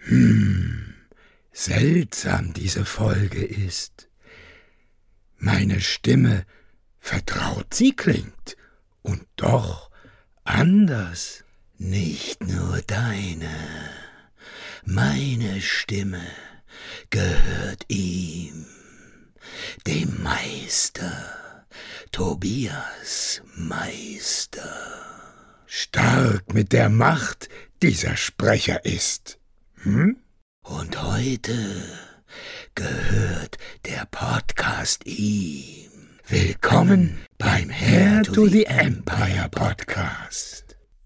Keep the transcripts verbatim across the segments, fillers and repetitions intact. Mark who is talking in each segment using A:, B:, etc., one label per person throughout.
A: Hm, seltsam diese Folge ist. Meine Stimme vertraut sie klingt und doch anders. Nicht nur deine, meine Stimme gehört ihm, dem Meister, Tobias Meister. Stark mit der Macht dieser Sprecher ist. Hm? Und heute gehört der Podcast ihm. Willkommen beim Heir to the Empire Podcast.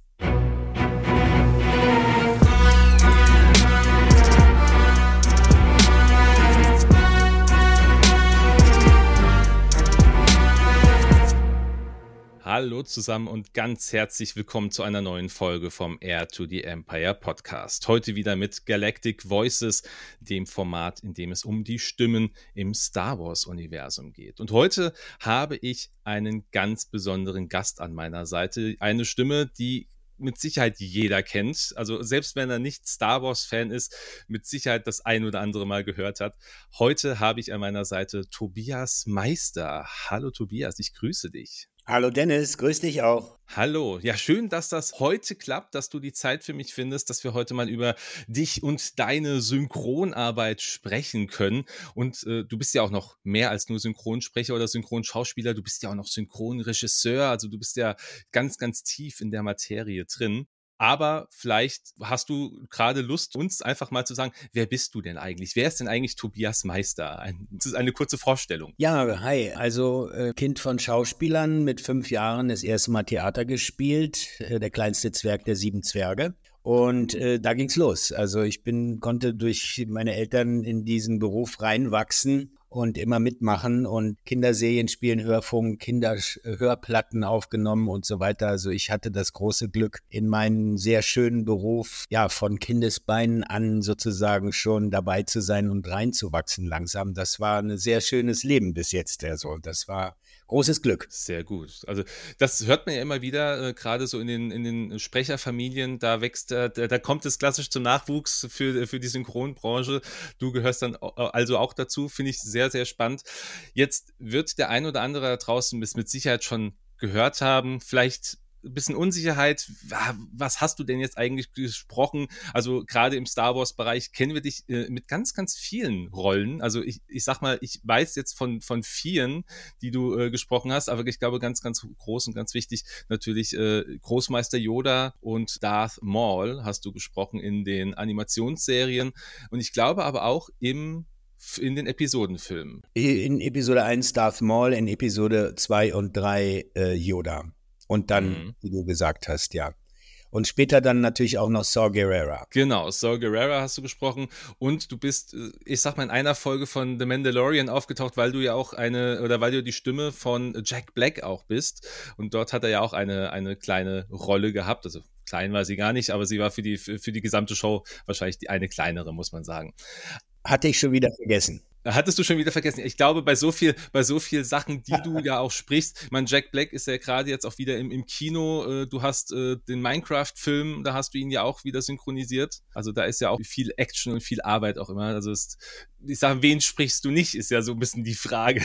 B: Hallo zusammen und ganz herzlich willkommen zu einer neuen Folge vom Heir to the Empire Podcast. Heute wieder mit Galactic Voices, dem Format, in dem es um die Stimmen im Star Wars-Universum geht. Und heute habe ich einen ganz besonderen Gast an meiner Seite. Eine Stimme, die mit Sicherheit jeder kennt. Also selbst wenn er nicht Star Wars-Fan ist, mit Sicherheit das ein oder andere Mal gehört hat. Heute habe ich an meiner Seite Tobias Meister. Hallo Tobias, ich grüße dich.
C: Hallo Dennis, grüß dich auch.
B: Hallo, ja schön, dass das heute klappt, dass du die Zeit für mich findest, dass wir heute mal über dich und deine Synchronarbeit sprechen können. Und äh, du bist ja auch noch mehr als nur Synchronsprecher oder Synchronschauspieler, du bist ja auch noch Synchronregisseur, also du bist ja ganz, ganz tief in der Materie drin. Aber vielleicht hast du gerade Lust, uns einfach mal zu sagen, wer bist du denn eigentlich? Wer ist denn eigentlich Tobias Meister? Ein, das ist eine kurze Vorstellung.
C: Ja, hi. Also äh, Kind von Schauspielern, mit fünf Jahren das erste Mal Theater gespielt, äh, der kleinste Zwerg der sieben Zwerge. Und äh, da ging's los. Also ich bin konnte durch meine Eltern in diesen Beruf reinwachsen und immer mitmachen und Kinderserien spielen, Hörfunk, Kinderhörplatten aufgenommen und so weiter. Also ich hatte das große Glück, in meinem sehr schönen Beruf, ja, von Kindesbeinen an sozusagen schon dabei zu sein und reinzuwachsen langsam. Das war ein sehr schönes Leben bis jetzt. Also das war großes Glück.
B: Sehr gut. Also das hört man ja immer wieder, äh, gerade so in den, in den Sprecherfamilien, da wächst, äh, da, da kommt es klassisch zum Nachwuchs für, für die Synchronbranche. Du gehörst dann also auch dazu, finde ich sehr, sehr spannend. Jetzt wird der ein oder andere da draußen bis mit Sicherheit schon gehört haben, vielleicht ein bisschen Unsicherheit, was hast du denn jetzt eigentlich gesprochen? Also gerade im Star Wars-Bereich kennen wir dich äh, mit ganz, ganz vielen Rollen. Also ich, ich sag mal, ich weiß jetzt von, von vieren, die du äh, gesprochen hast, aber ich glaube ganz, ganz groß und ganz wichtig natürlich äh, Großmeister Yoda und Darth Maul hast du gesprochen in den Animationsserien und ich glaube aber auch im in den Episodenfilmen.
C: In Episode eins Darth Maul, in Episode zwei und drei äh, Yoda. Und dann, mhm. wie du gesagt hast, ja. Und später dann natürlich auch noch Saw Gerrera.
B: Genau, Saw Gerrera hast du gesprochen. Und du bist, ich sag mal, in einer Folge von The Mandalorian aufgetaucht, weil du ja auch eine, oder weil du die Stimme von Jack Black auch bist. Und dort hat er ja auch eine, eine kleine Rolle gehabt. Also klein war sie gar nicht, aber sie war für die, für die gesamte Show wahrscheinlich die eine kleinere, muss man sagen.
C: Hatte ich schon wieder vergessen.
B: Hattest du schon wieder vergessen. Ich glaube, bei so viel, bei so viel Sachen, die du ja auch sprichst, mein Jack Black ist ja gerade jetzt auch wieder im, im Kino. Du hast äh, den Minecraft-Film, da hast du ihn ja auch wieder synchronisiert. Also da ist ja auch viel Action und viel Arbeit auch immer. Also ist, ich sage, wen sprichst du nicht, ist ja so ein bisschen die Frage.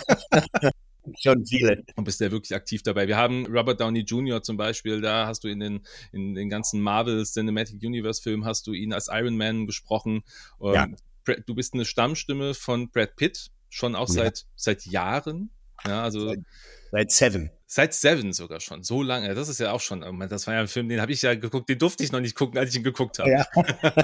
C: Schon viele.
B: Und bist ja wirklich aktiv dabei. Wir haben Robert Downey Junior zum Beispiel, da hast du in den, in den ganzen Marvel Cinematic Universe Filmen hast du ihn als Iron Man gesprochen.
C: Ja.
B: Du bist eine Stammstimme von Brad Pitt, schon auch seit, ja. seit Jahren. Ja, also
C: seit, seit Seven.
B: Seit Seven sogar schon, so lange. Das ist ja auch schon, das war ja ein Film, den habe ich ja geguckt, den durfte ich noch nicht gucken, als ich ihn geguckt habe.
C: Ja.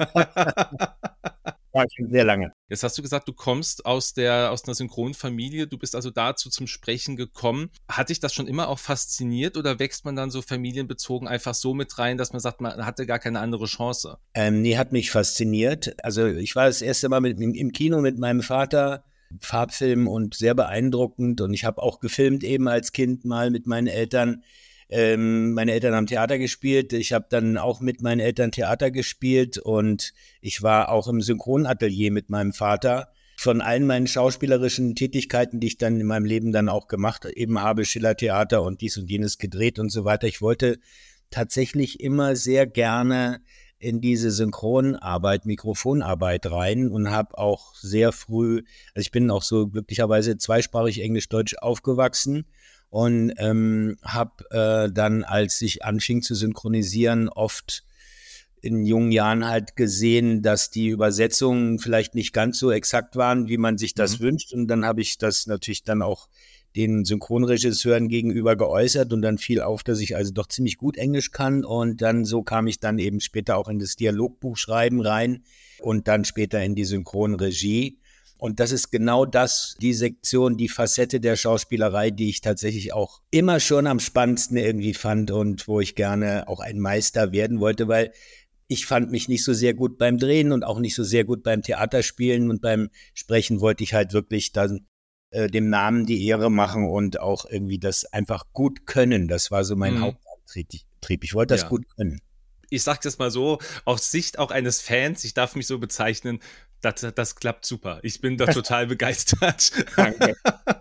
C: War schon sehr lange.
B: Jetzt hast du gesagt, du kommst aus der aus einer Synchronfamilie, du bist also dazu zum Sprechen gekommen. Hat dich das schon immer auch fasziniert oder wächst man dann so familienbezogen einfach so mit rein, dass man sagt, man hatte gar keine andere Chance?
C: Ähm, nee, hat mich fasziniert. Also ich war das erste Mal mit, im Kino mit meinem Vater, Farbfilm und sehr beeindruckend und ich habe auch gefilmt eben als Kind mal mit meinen Eltern. Ähm, meine Eltern haben Theater gespielt, ich habe dann auch mit meinen Eltern Theater gespielt und ich war auch im Synchronatelier mit meinem Vater. Von allen meinen schauspielerischen Tätigkeiten, die ich dann in meinem Leben dann auch gemacht habe, eben habe Schillertheater und dies und jenes gedreht und so weiter. Ich wollte tatsächlich immer sehr gerne in diese Synchronarbeit, Mikrofonarbeit rein und habe auch sehr früh, also ich bin auch so glücklicherweise zweisprachig Englisch-Deutsch aufgewachsen und ähm, habe äh, dann, als ich anfing zu synchronisieren, oft in jungen Jahren halt gesehen, dass die Übersetzungen vielleicht nicht ganz so exakt waren, wie man sich das mhm. wünscht. Und dann habe ich das natürlich dann auch den Synchronregisseuren gegenüber geäußert und dann fiel auf, dass ich also doch ziemlich gut Englisch kann. Und dann so kam ich dann eben später auch in das Dialogbuchschreiben rein und dann später in die Synchronregie. Und das ist genau das, die Sektion, die Facette der Schauspielerei, die ich tatsächlich auch immer schon am spannendsten irgendwie fand und wo ich gerne auch ein Meister werden wollte, weil ich fand mich nicht so sehr gut beim Drehen und auch nicht so sehr gut beim Theaterspielen, und beim Sprechen wollte ich halt wirklich dann äh, dem Namen die Ehre machen und auch irgendwie das einfach gut können. Das war so mein mhm. Hauptantrieb. Ich wollte das ja. gut können.
B: Ich sag das mal so, aus Sicht auch eines Fans, ich darf mich so bezeichnen, das, das klappt super. Ich bin da total begeistert.
C: Danke.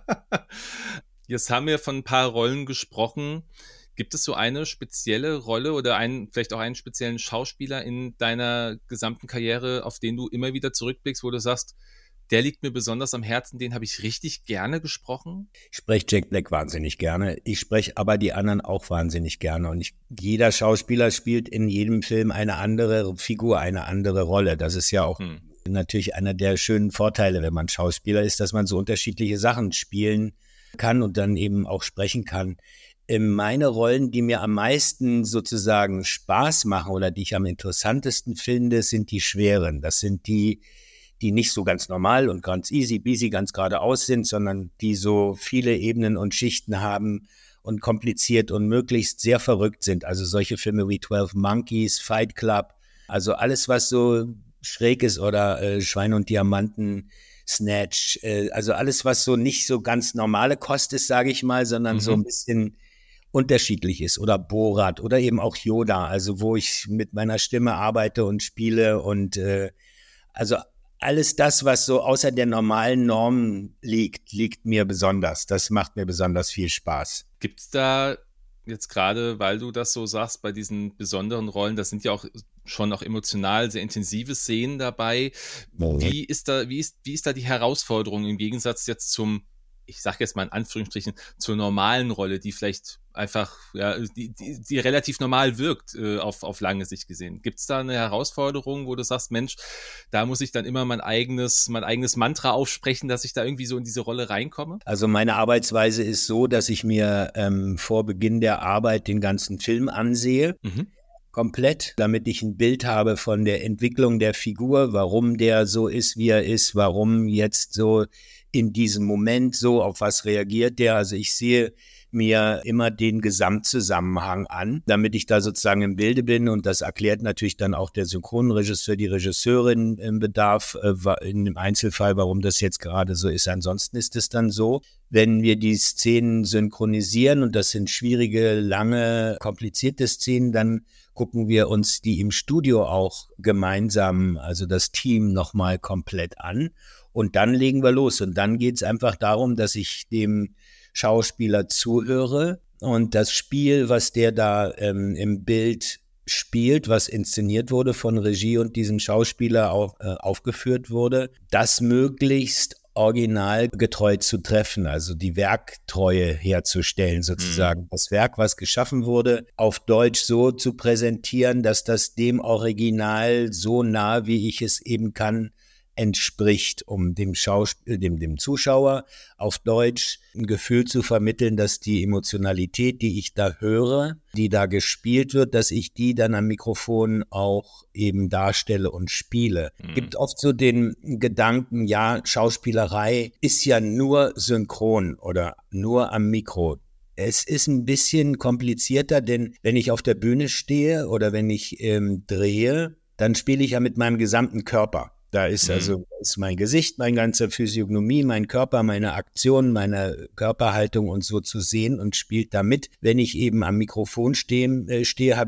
B: Jetzt haben wir von ein paar Rollen gesprochen. Gibt es so eine spezielle Rolle oder einen, vielleicht auch einen speziellen Schauspieler in deiner gesamten Karriere, auf den du immer wieder zurückblickst, wo du sagst, der liegt mir besonders am Herzen, den habe ich richtig gerne gesprochen?
C: Ich spreche Jack Black wahnsinnig gerne. Ich spreche aber die anderen auch wahnsinnig gerne. Und ich, jeder Schauspieler spielt in jedem Film eine andere Figur, eine andere Rolle. Das ist ja auch hm. natürlich einer der schönen Vorteile, wenn man Schauspieler ist, dass man so unterschiedliche Sachen spielen kann und dann eben auch sprechen kann. Meine Rollen, die mir am meisten sozusagen Spaß machen oder die ich am interessantesten finde, sind die schweren. Das sind die, die nicht so ganz normal und ganz easy peasy, ganz geradeaus sind, sondern die so viele Ebenen und Schichten haben und kompliziert und möglichst sehr verrückt sind. Also solche Filme wie twelve Monkeys, Fight Club, also alles, was so schräg ist, oder äh, Schwein und Diamanten, Snatch, äh, also alles, was so nicht so ganz normale Kost ist, sage ich mal, sondern mhm. so ein bisschen unterschiedlich ist, oder Borat oder eben auch Yoda, also wo ich mit meiner Stimme arbeite und spiele und äh, also alles das, was so außer der normalen Norm liegt, liegt mir besonders. Das macht mir besonders viel Spaß.
B: Gibt's da jetzt gerade, weil du das so sagst, bei diesen besonderen Rollen, das sind ja auch schon auch emotional sehr intensive Szenen dabei. Mhm. Wie ist da, wie ist, wie ist da die Herausforderung im Gegensatz jetzt zum, ich sage jetzt mal in Anführungsstrichen, zur normalen Rolle, die vielleicht einfach, ja, die, die, die relativ normal wirkt, äh, auf, auf lange Sicht gesehen. Gibt es da eine Herausforderung, wo du sagst, Mensch, da muss ich dann immer mein eigenes, mein eigenes Mantra aufsprechen, dass ich da irgendwie so in diese Rolle reinkomme?
C: Also meine Arbeitsweise ist so, dass ich mir ähm, vor Beginn der Arbeit den ganzen Film ansehe. Mhm. Komplett, damit ich ein Bild habe von der Entwicklung der Figur, warum der so ist, wie er ist, warum jetzt so in diesem Moment so, auf was reagiert der. Also ich sehe mir immer den Gesamtzusammenhang an, damit ich da sozusagen im Bilde bin, und das erklärt natürlich dann auch der Synchronregisseur, die Regisseurin im Bedarf, äh, in dem Einzelfall, warum das jetzt gerade so ist. Ansonsten ist es dann so, wenn wir die Szenen synchronisieren, und das sind schwierige, lange, komplizierte Szenen, dann gucken wir uns die im Studio auch gemeinsam, also das Team, nochmal komplett an. Und dann legen wir los. Und dann geht es einfach darum, dass ich dem Schauspieler zuhöre und das Spiel, was der da ähm, im Bild spielt, was inszeniert wurde von Regie und diesem Schauspieler auch, äh, aufgeführt wurde, das möglichst originalgetreu zu treffen, also die Werktreue herzustellen sozusagen. Mhm. Das Werk, was geschaffen wurde, auf Deutsch so zu präsentieren, dass das dem Original so nah, wie ich es eben kann, entspricht, um dem, Schauspiel, dem, dem Zuschauer auf Deutsch ein Gefühl zu vermitteln, dass die Emotionalität, die ich da höre, die da gespielt wird, dass ich die dann am Mikrofon auch eben darstelle und spiele. Mhm. Gibt oft so den Gedanken, ja, Schauspielerei ist ja nur synchron oder nur am Mikro. Es ist ein bisschen komplizierter, denn wenn ich auf der Bühne stehe oder wenn ich ähm, drehe, dann spiele ich ja mit meinem gesamten Körper. Da ist also ist mein Gesicht, meine ganze Physiognomie, mein Körper, meine Aktion, meine Körperhaltung und so zu sehen und spielt damit. Wenn ich eben am Mikrofon stehe, äh, stehe, habe ich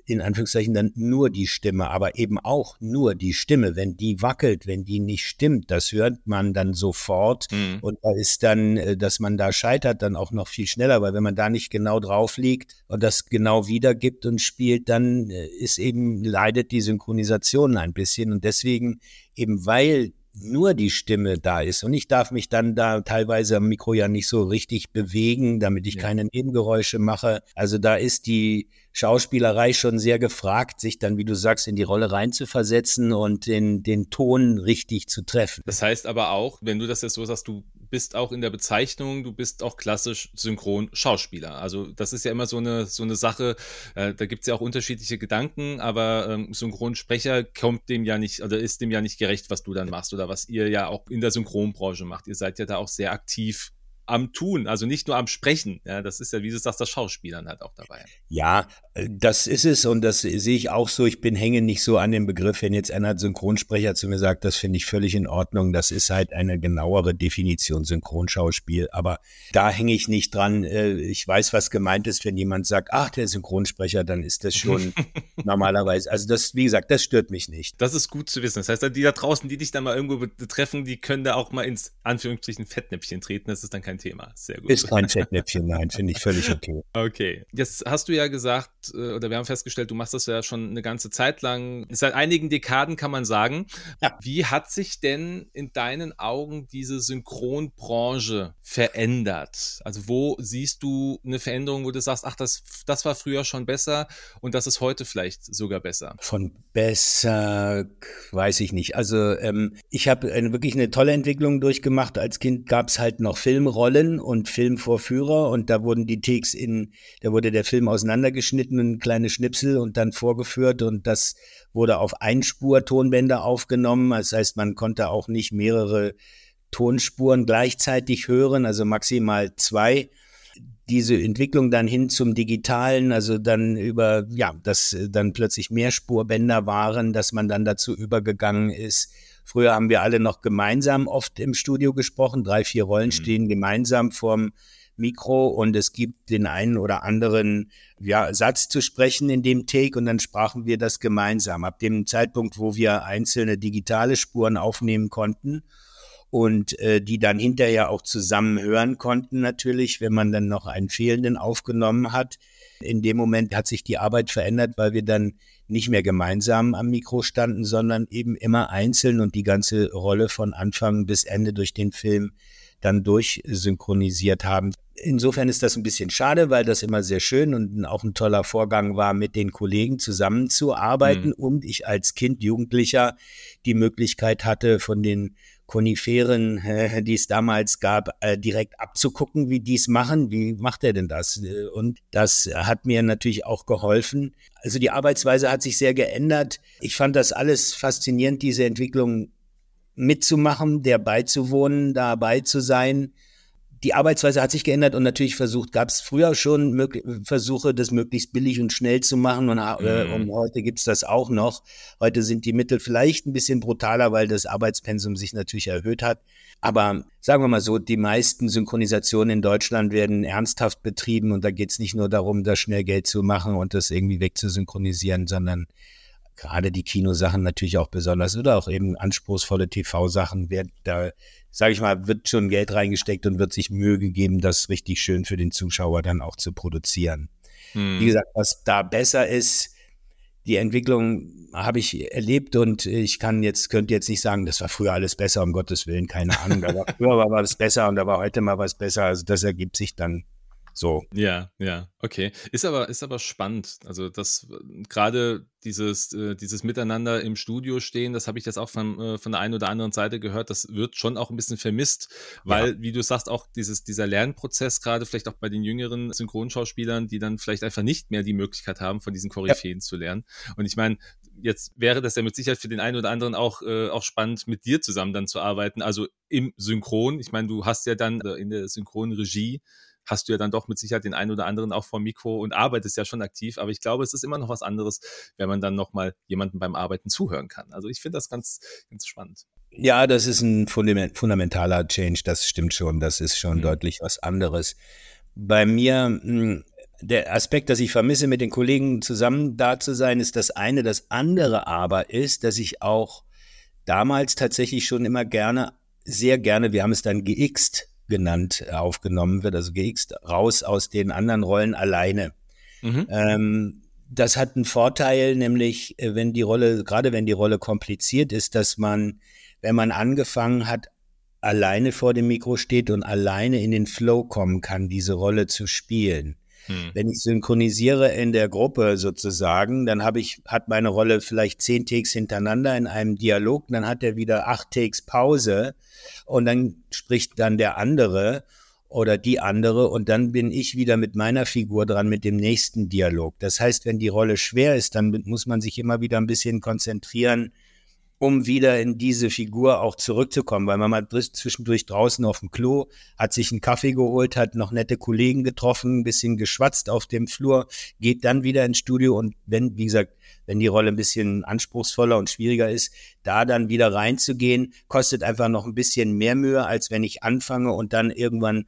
C: in Anführungszeichen dann nur die Stimme, aber eben auch nur die Stimme. Wenn die wackelt, wenn die nicht stimmt, das hört man dann sofort. Mhm. Und da ist dann, dass man da scheitert, dann auch noch viel schneller, weil wenn man da nicht genau drauf liegt und das genau wiedergibt und spielt, dann ist eben, leidet die Synchronisation ein bisschen. Und deswegen eben, weil nur die Stimme da ist und ich darf mich dann da teilweise am Mikro ja nicht so richtig bewegen, damit ich ja. keine Nebengeräusche mache. Also da ist die Schauspielerei schon sehr gefragt, sich dann, wie du sagst, in die Rolle reinzuversetzen und den, den Ton richtig zu treffen.
B: Das heißt aber auch, wenn du das jetzt so sagst, du bist auch in der Bezeichnung, du bist auch klassisch Synchronschauspieler. Also das ist ja immer so eine so eine Sache, äh, da gibt es ja auch unterschiedliche Gedanken, aber ähm, Synchronsprecher kommt dem ja nicht, oder ist dem ja nicht gerecht, was du dann machst oder was ihr ja auch in der Synchronbranche macht. Ihr seid ja da auch sehr aktiv am Tun, also nicht nur am Sprechen. Ja, das ist ja, wie du sagst, das Schauspielern halt auch dabei.
C: Ja, das ist es und das sehe ich auch so. Ich bin hänge nicht so an dem Begriff, wenn jetzt einer Synchronsprecher zu mir sagt, das finde ich völlig in Ordnung. Das ist halt eine genauere Definition Synchronschauspiel, aber da hänge ich nicht dran. Ich weiß, was gemeint ist, wenn jemand sagt, ach, der Synchronsprecher, dann ist das schon normalerweise. Also das, wie gesagt, das stört mich nicht.
B: Das ist gut zu wissen. Das heißt, die da draußen, die dich dann mal irgendwo betreffen, die können da auch mal ins Anführungsstrichen Fettnäpfchen treten. Das ist dann kein Thema. Sehr gut.
C: Ist kein Fettnäpfchen, nein, finde ich völlig okay.
B: Okay. Jetzt hast du ja gesagt, oder wir haben festgestellt, du machst das ja schon eine ganze Zeit lang. Seit einigen Dekaden kann man sagen. Ja. Wie hat sich denn in deinen Augen diese Synchronbranche verändert? Also wo siehst du eine Veränderung, wo du sagst, ach, das, das war früher schon besser und das ist heute vielleicht sogar besser?
C: Von besser weiß ich nicht. Also ähm, ich habe eine, wirklich eine tolle Entwicklung durchgemacht. Als Kind gab es halt noch Filmrollen und Filmvorführer und da wurden die Takes in, da wurde der Film auseinandergeschnitten, ein kleines Schnipsel und dann vorgeführt und das wurde auf Einspur-Tonbänder aufgenommen. Das heißt, man konnte auch nicht mehrere Tonspuren gleichzeitig hören, also maximal zwei. Diese Entwicklung dann hin zum Digitalen, also dann über, ja, dass dann plötzlich Mehrspurbänder waren, dass man dann dazu übergegangen ist. Früher haben wir alle noch gemeinsam oft im Studio gesprochen, drei, vier Rollen stehen gemeinsam vorm Mikro und es gibt den einen oder anderen ja, Satz zu sprechen in dem Take und dann sprachen wir das gemeinsam. Ab dem Zeitpunkt, wo wir einzelne digitale Spuren aufnehmen konnten und äh, die dann hinterher auch zusammen hören konnten natürlich, wenn man dann noch einen fehlenden aufgenommen hat. In dem Moment hat sich die Arbeit verändert, weil wir dann nicht mehr gemeinsam am Mikro standen, sondern eben immer einzeln und die ganze Rolle von Anfang bis Ende durch den Film dann durchsynchronisiert haben. Insofern ist das ein bisschen schade, weil das immer sehr schön und auch ein toller Vorgang war, mit den Kollegen zusammenzuarbeiten mhm. und ich als Kind, Jugendlicher die Möglichkeit hatte, von den Koniferen, äh, die es damals gab, äh, direkt abzugucken, wie die es machen. Wie macht er denn das? Und das hat mir natürlich auch geholfen. Also die Arbeitsweise hat sich sehr geändert. Ich fand das alles faszinierend, diese Entwicklung mitzumachen, der beizuwohnen, dabei zu sein. Die Arbeitsweise hat sich geändert und natürlich versucht, gab es früher schon möglich, Versuche, das möglichst billig und schnell zu machen und, äh, und heute gibt es das auch noch. Heute sind die Mittel vielleicht ein bisschen brutaler, weil das Arbeitspensum sich natürlich erhöht hat. Aber sagen wir mal so, die meisten Synchronisationen in Deutschland werden ernsthaft betrieben und da geht es nicht nur darum, da schnell Geld zu machen und das irgendwie wegzusynchronisieren, sondern gerade die Kinosachen natürlich auch besonders oder auch eben anspruchsvolle T V-Sachen, wird da, sage ich mal, wird schon Geld reingesteckt und wird sich Mühe gegeben, das richtig schön für den Zuschauer dann auch zu produzieren. Hm. Wie gesagt, was da besser ist, die Entwicklung habe ich erlebt und ich kann jetzt, könnte jetzt nicht sagen, das war früher alles besser, um Gottes Willen, keine Ahnung, aber früher war was besser und da war heute mal was besser, also das ergibt sich dann so.
B: Ja, ja, okay. Ist aber, ist aber spannend. Also das gerade dieses, äh, dieses Miteinander im Studio stehen, das habe ich jetzt auch von, äh, von der einen oder anderen Seite gehört, das wird schon auch ein bisschen vermisst, weil, ja. wie du sagst, auch dieses, dieser Lernprozess, gerade vielleicht auch bei den jüngeren Synchronschauspielern, die dann vielleicht einfach nicht mehr die Möglichkeit haben, von diesen Koryphäen ja. zu lernen. Und ich meine, jetzt wäre das ja mit Sicherheit für den einen oder anderen auch, äh, auch spannend, mit dir zusammen dann zu arbeiten, also im Synchron. Ich meine, du hast ja dann in der Synchronregie hast du ja dann doch mit Sicherheit den einen oder anderen auch vor Mikro und arbeitest ja schon aktiv, aber ich glaube, es ist immer noch was anderes, wenn man dann nochmal jemandem beim Arbeiten zuhören kann. Also ich finde das ganz, ganz spannend.
C: Ja, das ist ein fundament, fundamentaler Change, das stimmt schon, das ist schon mhm. deutlich was anderes. Bei mir, der Aspekt, dass ich vermisse, mit den Kollegen zusammen da zu sein, ist das eine. Das andere aber ist, dass ich auch damals tatsächlich schon immer gerne, sehr gerne, wir haben es dann geixt genannt, aufgenommen wird, also geixt, raus aus den anderen Rollen alleine. Mhm. Ähm, das hat einen Vorteil, nämlich wenn die Rolle, gerade wenn die Rolle kompliziert ist, dass man, wenn man angefangen hat, alleine vor dem Mikro steht und alleine in den Flow kommen kann, diese Rolle zu spielen. Hm. Wenn ich synchronisiere in der Gruppe sozusagen, dann habe ich, hat meine Rolle vielleicht zehn Takes hintereinander in einem Dialog, dann hat er wieder acht Takes Pause und dann spricht dann der andere oder die andere und dann bin ich wieder mit meiner Figur dran mit dem nächsten Dialog. Das heißt, wenn die Rolle schwer ist, dann muss man sich immer wieder ein bisschen konzentrieren, um wieder in diese Figur auch zurückzukommen, weil man mal zwischendurch draußen auf dem Klo, hat sich einen Kaffee geholt, hat noch nette Kollegen getroffen, ein bisschen geschwatzt auf dem Flur, geht dann wieder ins Studio und wenn, wie gesagt, wenn die Rolle ein bisschen anspruchsvoller und schwieriger ist, da dann wieder reinzugehen, kostet einfach noch ein bisschen mehr Mühe, als wenn ich anfange und dann irgendwann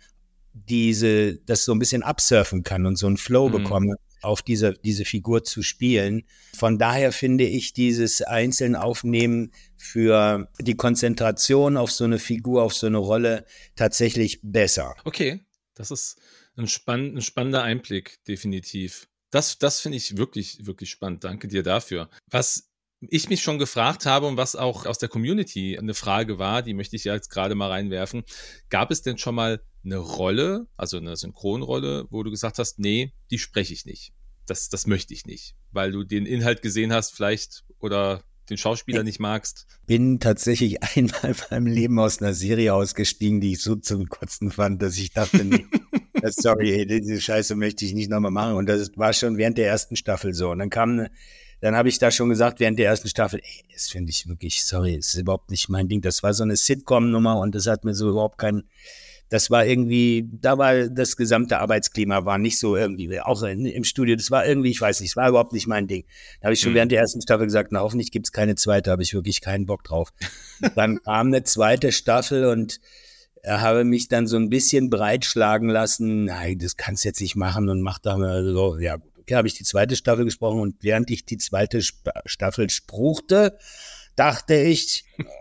C: diese, das so ein bisschen absurfen kann und so einen Flow mhm. bekomme, auf diese, diese Figur zu spielen. Von daher finde ich dieses einzeln Aufnehmen für die Konzentration auf so eine Figur, auf so eine Rolle tatsächlich besser.
B: Okay, das ist ein, spann- ein spannender Einblick, definitiv. Das, das finde ich wirklich, wirklich spannend. Danke dir dafür. Was ich mich schon gefragt habe und was auch aus der Community eine Frage war, die möchte ich ja jetzt gerade mal reinwerfen. Gab es denn schon mal eine Rolle, also eine Synchronrolle, wo du gesagt hast, nee, die spreche ich nicht. Das, das möchte ich nicht, weil du den Inhalt gesehen hast vielleicht oder den Schauspieler nicht magst?
C: Bin tatsächlich einmal in meinem Leben aus einer Serie ausgestiegen, die ich so zum Kotzen fand, dass ich dachte, nee, sorry, ey, diese Scheiße möchte ich nicht nochmal machen. Und das war schon während der ersten Staffel so. Und dann kam eine Dann habe ich da schon gesagt, während der ersten Staffel, ey, das finde ich wirklich, sorry, das ist überhaupt nicht mein Ding. Das war so eine Sitcom-Nummer und das hat mir so überhaupt kein, das war irgendwie, da war das gesamte Arbeitsklima war nicht so irgendwie, auch in, im Studio, das war irgendwie, ich weiß nicht, es war überhaupt nicht mein Ding. Da habe ich schon mhm. während der ersten Staffel gesagt, na hoffentlich gibt's keine zweite, habe ich wirklich keinen Bock drauf. Dann kam eine zweite Staffel und habe mich dann so ein bisschen breitschlagen lassen, nein, das kannst du jetzt nicht machen und mach da mal so, ja gut. Okay, habe ich die zweite Staffel gesprochen und während ich die zweite Sp- Staffel spruchte, dachte ich,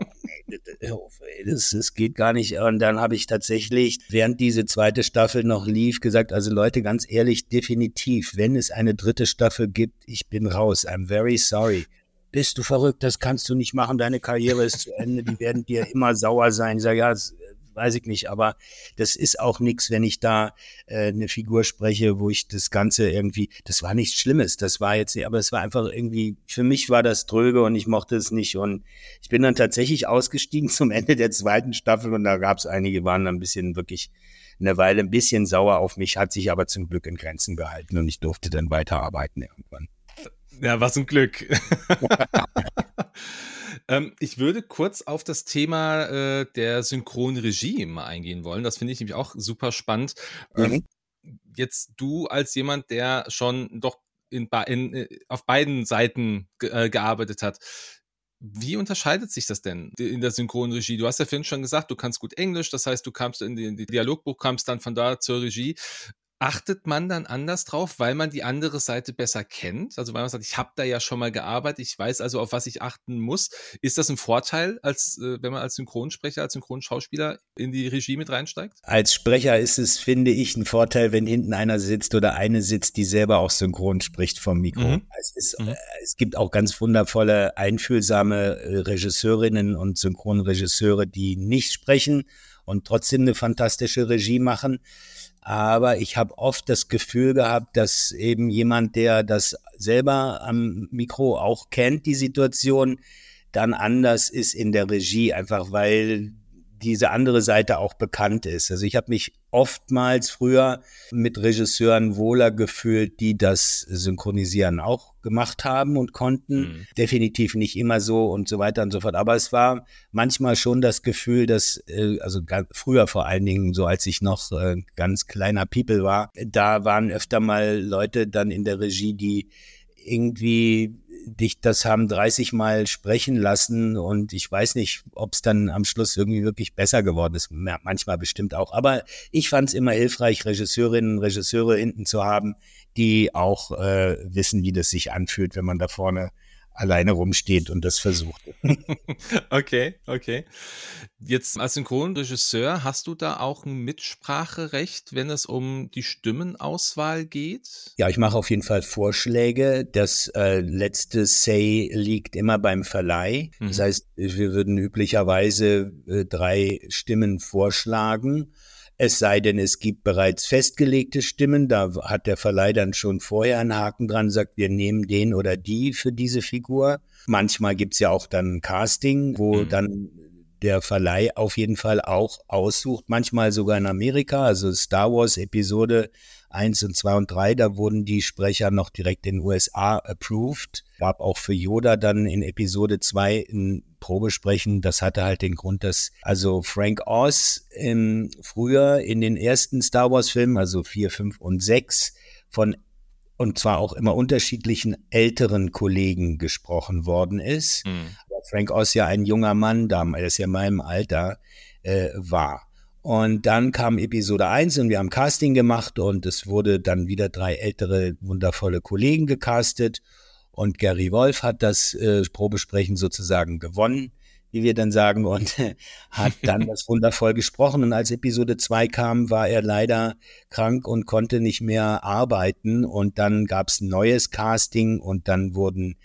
C: oh, das, das geht gar nicht. Und dann habe ich tatsächlich, während diese zweite Staffel noch lief, gesagt, also Leute, ganz ehrlich, definitiv, wenn es eine dritte Staffel gibt, ich bin raus. I'm very sorry. Bist du verrückt? Das kannst du nicht machen. Deine Karriere ist zu Ende. Die werden dir immer sauer sein. Ich sage, ja, das weiß ich nicht, aber das ist auch nichts, wenn ich da äh, eine Figur spreche, wo ich das Ganze irgendwie, das war nichts Schlimmes, das war jetzt, aber es war einfach irgendwie, für mich war das dröge und ich mochte es nicht und ich bin dann tatsächlich ausgestiegen zum Ende der zweiten Staffel und da gab es einige, waren dann ein bisschen wirklich eine Weile ein bisschen sauer auf mich, hat sich aber zum Glück in Grenzen gehalten und ich durfte dann weiterarbeiten irgendwann.
B: Ja, was ein Glück. ähm, ich würde kurz auf das Thema äh, der Synchronregie mal eingehen wollen. Das finde ich nämlich auch super spannend. Mhm. Ähm, jetzt du als jemand, der schon doch in, in, auf beiden Seiten ge- äh, gearbeitet hat, wie unterscheidet sich das denn in der Synchronregie? Du hast ja vorhin schon gesagt, du kannst gut Englisch, das heißt, du kamst in die, in die Dialogbuch, kamst dann von da zur Regie. Achtet man dann anders drauf, weil man die andere Seite besser kennt? Also weil man sagt, ich habe da ja schon mal gearbeitet, ich weiß also, auf was ich achten muss. Ist das ein Vorteil, als äh, wenn man als Synchronsprecher, als Synchronschauspieler in die Regie mit reinsteigt?
C: Als Sprecher ist es, finde ich, ein Vorteil, wenn hinten einer sitzt oder eine sitzt, die selber auch synchron spricht vom Mikro. Mhm. Es, ist, mhm. äh, es gibt auch ganz wundervolle, einfühlsame äh, Regisseurinnen und Synchronregisseure, die nicht sprechen und trotzdem eine fantastische Regie machen. Aber ich habe oft das Gefühl gehabt, dass eben jemand, der das selber am Mikro auch kennt, die Situation, dann anders ist in der Regie, einfach weil diese andere Seite auch bekannt ist. Also ich habe mich oftmals früher mit Regisseuren wohler gefühlt, die das Synchronisieren auch gemacht haben und konnten. Mhm. Definitiv nicht immer so und so weiter und so fort. Aber es war manchmal schon das Gefühl, dass, also früher vor allen Dingen, so als ich noch ganz kleiner People war, da waren öfter mal Leute dann in der Regie, die irgendwie dich das haben dreißig Mal sprechen lassen und ich weiß nicht, ob es dann am Schluss irgendwie wirklich besser geworden ist. Ja, manchmal bestimmt auch. Aber ich fand es immer hilfreich, Regisseurinnen und Regisseure hinten zu haben, die auch äh, wissen, wie das sich anfühlt, wenn man da vorne alleine rumsteht und das versucht.
B: Okay, okay. Jetzt als Synchronregisseur hast du da auch ein Mitspracherecht, wenn es um die Stimmenauswahl geht?
C: Ja, ich mache auf jeden Fall Vorschläge. Das äh, letzte Say liegt immer beim Verleih. Mhm. Das heißt, wir würden üblicherweise äh, drei Stimmen vorschlagen. Es sei denn, es gibt bereits festgelegte Stimmen, da hat der Verleih dann schon vorher einen Haken dran, sagt, wir nehmen den oder die für diese Figur. Manchmal gibt's ja auch dann ein Casting, wo mhm. dann der Verleih auf jeden Fall auch aussucht, manchmal sogar in Amerika, also Star Wars Episode eins und zwei und drei, da wurden die Sprecher noch direkt in den U S A approved. Gab auch für Yoda dann in Episode zwei ein Probesprechen. Das hatte halt den Grund, dass also Frank Oz im, früher in den ersten Star Wars Filmen, also vier, fünf und sechs, von und zwar auch immer unterschiedlichen älteren Kollegen gesprochen worden ist. Mhm. Frank Oz ja ein junger Mann, damals, der ist ja in meinem Alter, äh, war. Und dann kam Episode eins und wir haben Casting gemacht und es wurde dann wieder drei ältere, wundervolle Kollegen gecastet und Gary Wolf hat das äh, Probesprechen sozusagen gewonnen, wie wir dann sagen, und äh, hat dann das wundervoll gesprochen. Und als Episode zwei kam, war er leider krank und konnte nicht mehr arbeiten und dann gab es ein neues Casting und dann wurden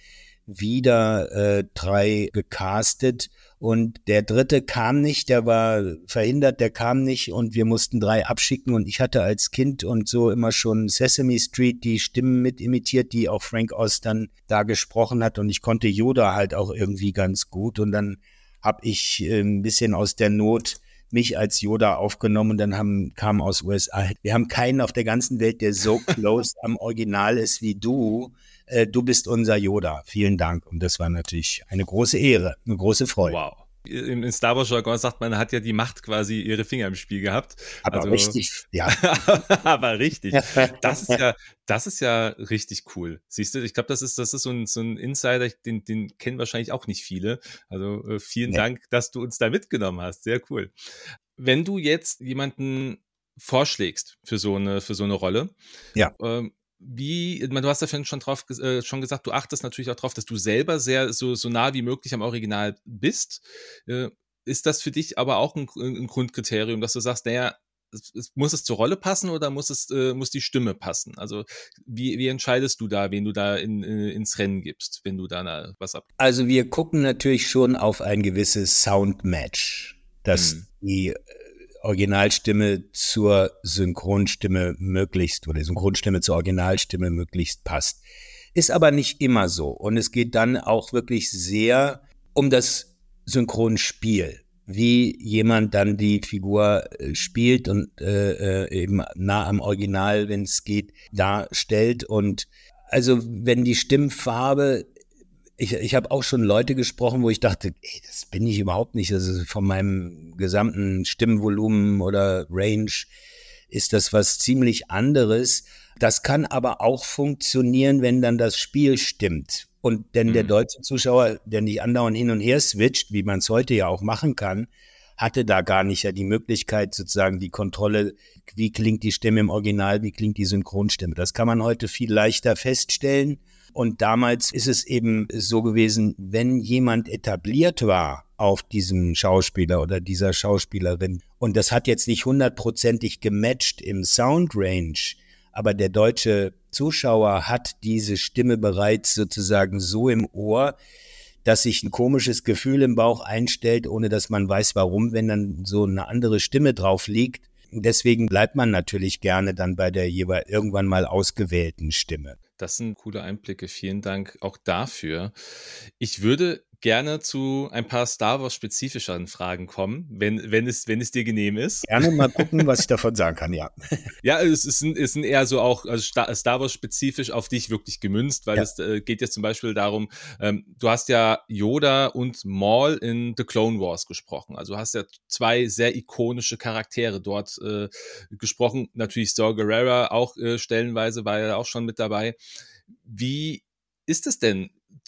C: wieder äh, drei gecastet und der dritte kam nicht, der war verhindert, der kam nicht und wir mussten drei abschicken und ich hatte als Kind und so immer schon Sesame Street die Stimmen mit imitiert, die auch Frank Oz dann da gesprochen hat und ich konnte Yoda halt auch irgendwie ganz gut und dann habe ich äh, ein bisschen aus der Not mich als Yoda aufgenommen und dann haben, kam aus U S A. Wir haben keinen auf der ganzen Welt, der so close am Original ist wie du. Äh, du bist unser Yoda. Vielen Dank. Und das war natürlich eine große Ehre, eine große Freude.
B: Wow. In Star Wars Jargon sagt man, hat ja die Macht quasi ihre Finger im Spiel gehabt.
C: Aber also, richtig, ja.
B: aber richtig. Das ist ja, das ist ja richtig cool. Siehst du, ich glaube, das ist, das ist so ein, so ein Insider, den, den kennen wahrscheinlich auch nicht viele. Also äh, vielen nee. Dank, dass du uns da mitgenommen hast. Sehr cool. Wenn du jetzt jemanden vorschlägst für so eine, für so eine Rolle,
C: ja.
B: ähm, Wie, du hast ja schon drauf äh, schon gesagt, du achtest natürlich auch darauf, dass du selber sehr so, so nah wie möglich am Original bist. Äh, ist das für dich aber auch ein, ein Grundkriterium, dass du sagst, naja, es, es, muss es zur Rolle passen oder muss es äh, muss die Stimme passen? Also wie, wie entscheidest du da, wen du da in, in, ins Rennen gibst, wenn du da na, was ab?
C: Also wir gucken natürlich schon auf ein gewisses Soundmatch, dass hm. die Originalstimme zur Synchronstimme möglichst oder die Synchronstimme zur Originalstimme möglichst passt. Ist aber nicht immer so. Und es geht dann auch wirklich sehr um das Synchronspiel, wie jemand dann die Figur spielt und äh, eben nah am Original, wenn es geht, darstellt. Und also wenn die Stimmfarbe Ich, ich habe auch schon Leute gesprochen, wo ich dachte, ey, das bin ich überhaupt nicht. Also von meinem gesamten Stimmvolumen oder Range ist das was ziemlich anderes. Das kann aber auch funktionieren, wenn dann das Spiel stimmt. Und denn mhm. der deutsche Zuschauer, der nicht andauernd hin und her switcht, wie man es heute ja auch machen kann, hatte da gar nicht ja die Möglichkeit, sozusagen die Kontrolle, wie klingt die Stimme im Original, wie klingt die Synchronstimme. Das kann man heute viel leichter feststellen. Und damals ist es eben so gewesen, wenn jemand etabliert war auf diesem Schauspieler oder dieser Schauspielerin, und das hat jetzt nicht hundertprozentig gematcht im Soundrange, aber der deutsche Zuschauer hat diese Stimme bereits sozusagen so im Ohr, dass sich ein komisches Gefühl im Bauch einstellt, ohne dass man weiß, warum, wenn dann so eine andere Stimme drauf liegt. Deswegen bleibt man natürlich gerne dann bei der jeweils irgendwann mal ausgewählten Stimme.
B: Das sind coole Einblicke. Vielen Dank auch dafür. Ich würde gerne zu ein paar Star Wars spezifischeren Fragen kommen, wenn, wenn es, wenn es dir genehm ist.
C: Gerne mal gucken, was ich davon sagen kann, ja.
B: Ja, es sind, es sind eher so auch, also Star Wars spezifisch auf dich wirklich gemünzt, weil ja. es äh, geht jetzt zum Beispiel darum, ähm, du hast ja Yoda und Maul in The Clone Wars gesprochen. Also du hast ja zwei sehr ikonische Charaktere dort äh, gesprochen. Natürlich Saw Gerrera auch äh, stellenweise war er auch schon mit dabei. Wie ist es denn,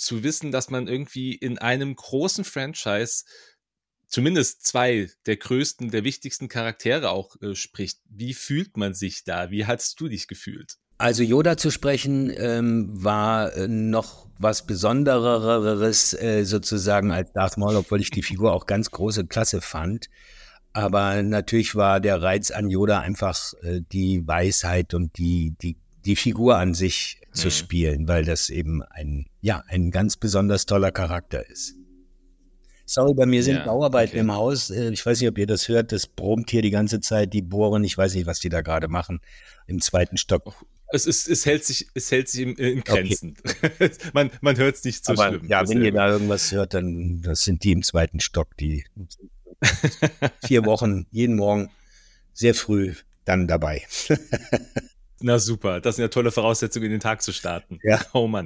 B: zu wissen, dass man irgendwie in einem großen Franchise zumindest zwei der größten, der wichtigsten Charaktere auch äh, spricht. Wie fühlt man sich da? Wie hast du dich gefühlt?
C: Also Yoda zu sprechen ähm, war äh, noch was Besondereres äh, sozusagen als Darth Maul, obwohl ich die Figur auch ganz große Klasse fand. Aber natürlich war der Reiz an Yoda einfach äh, die Weisheit und die die die Figur an sich mhm. zu spielen, weil das eben ein ja ein ganz besonders toller Charakter ist. Sorry, bei mir sind ja, Bauarbeiten okay. im Haus. Ich weiß nicht, ob ihr das hört. Das brummt hier die ganze Zeit. Die bohren. Ich weiß nicht, was die da gerade machen. Im zweiten Stock.
B: Es, ist, es hält sich, es hält sich in, in Grenzen. Okay. man man hört es nicht so
C: Aber,
B: schlimm.
C: Ja, wenn ihr da irgendwas hört, dann das sind die im zweiten Stock, die vier Wochen, jeden Morgen, sehr früh dann dabei.
B: Na super, das sind ja tolle Voraussetzungen, in den Tag zu starten.
C: Ja.
B: Oh Mann.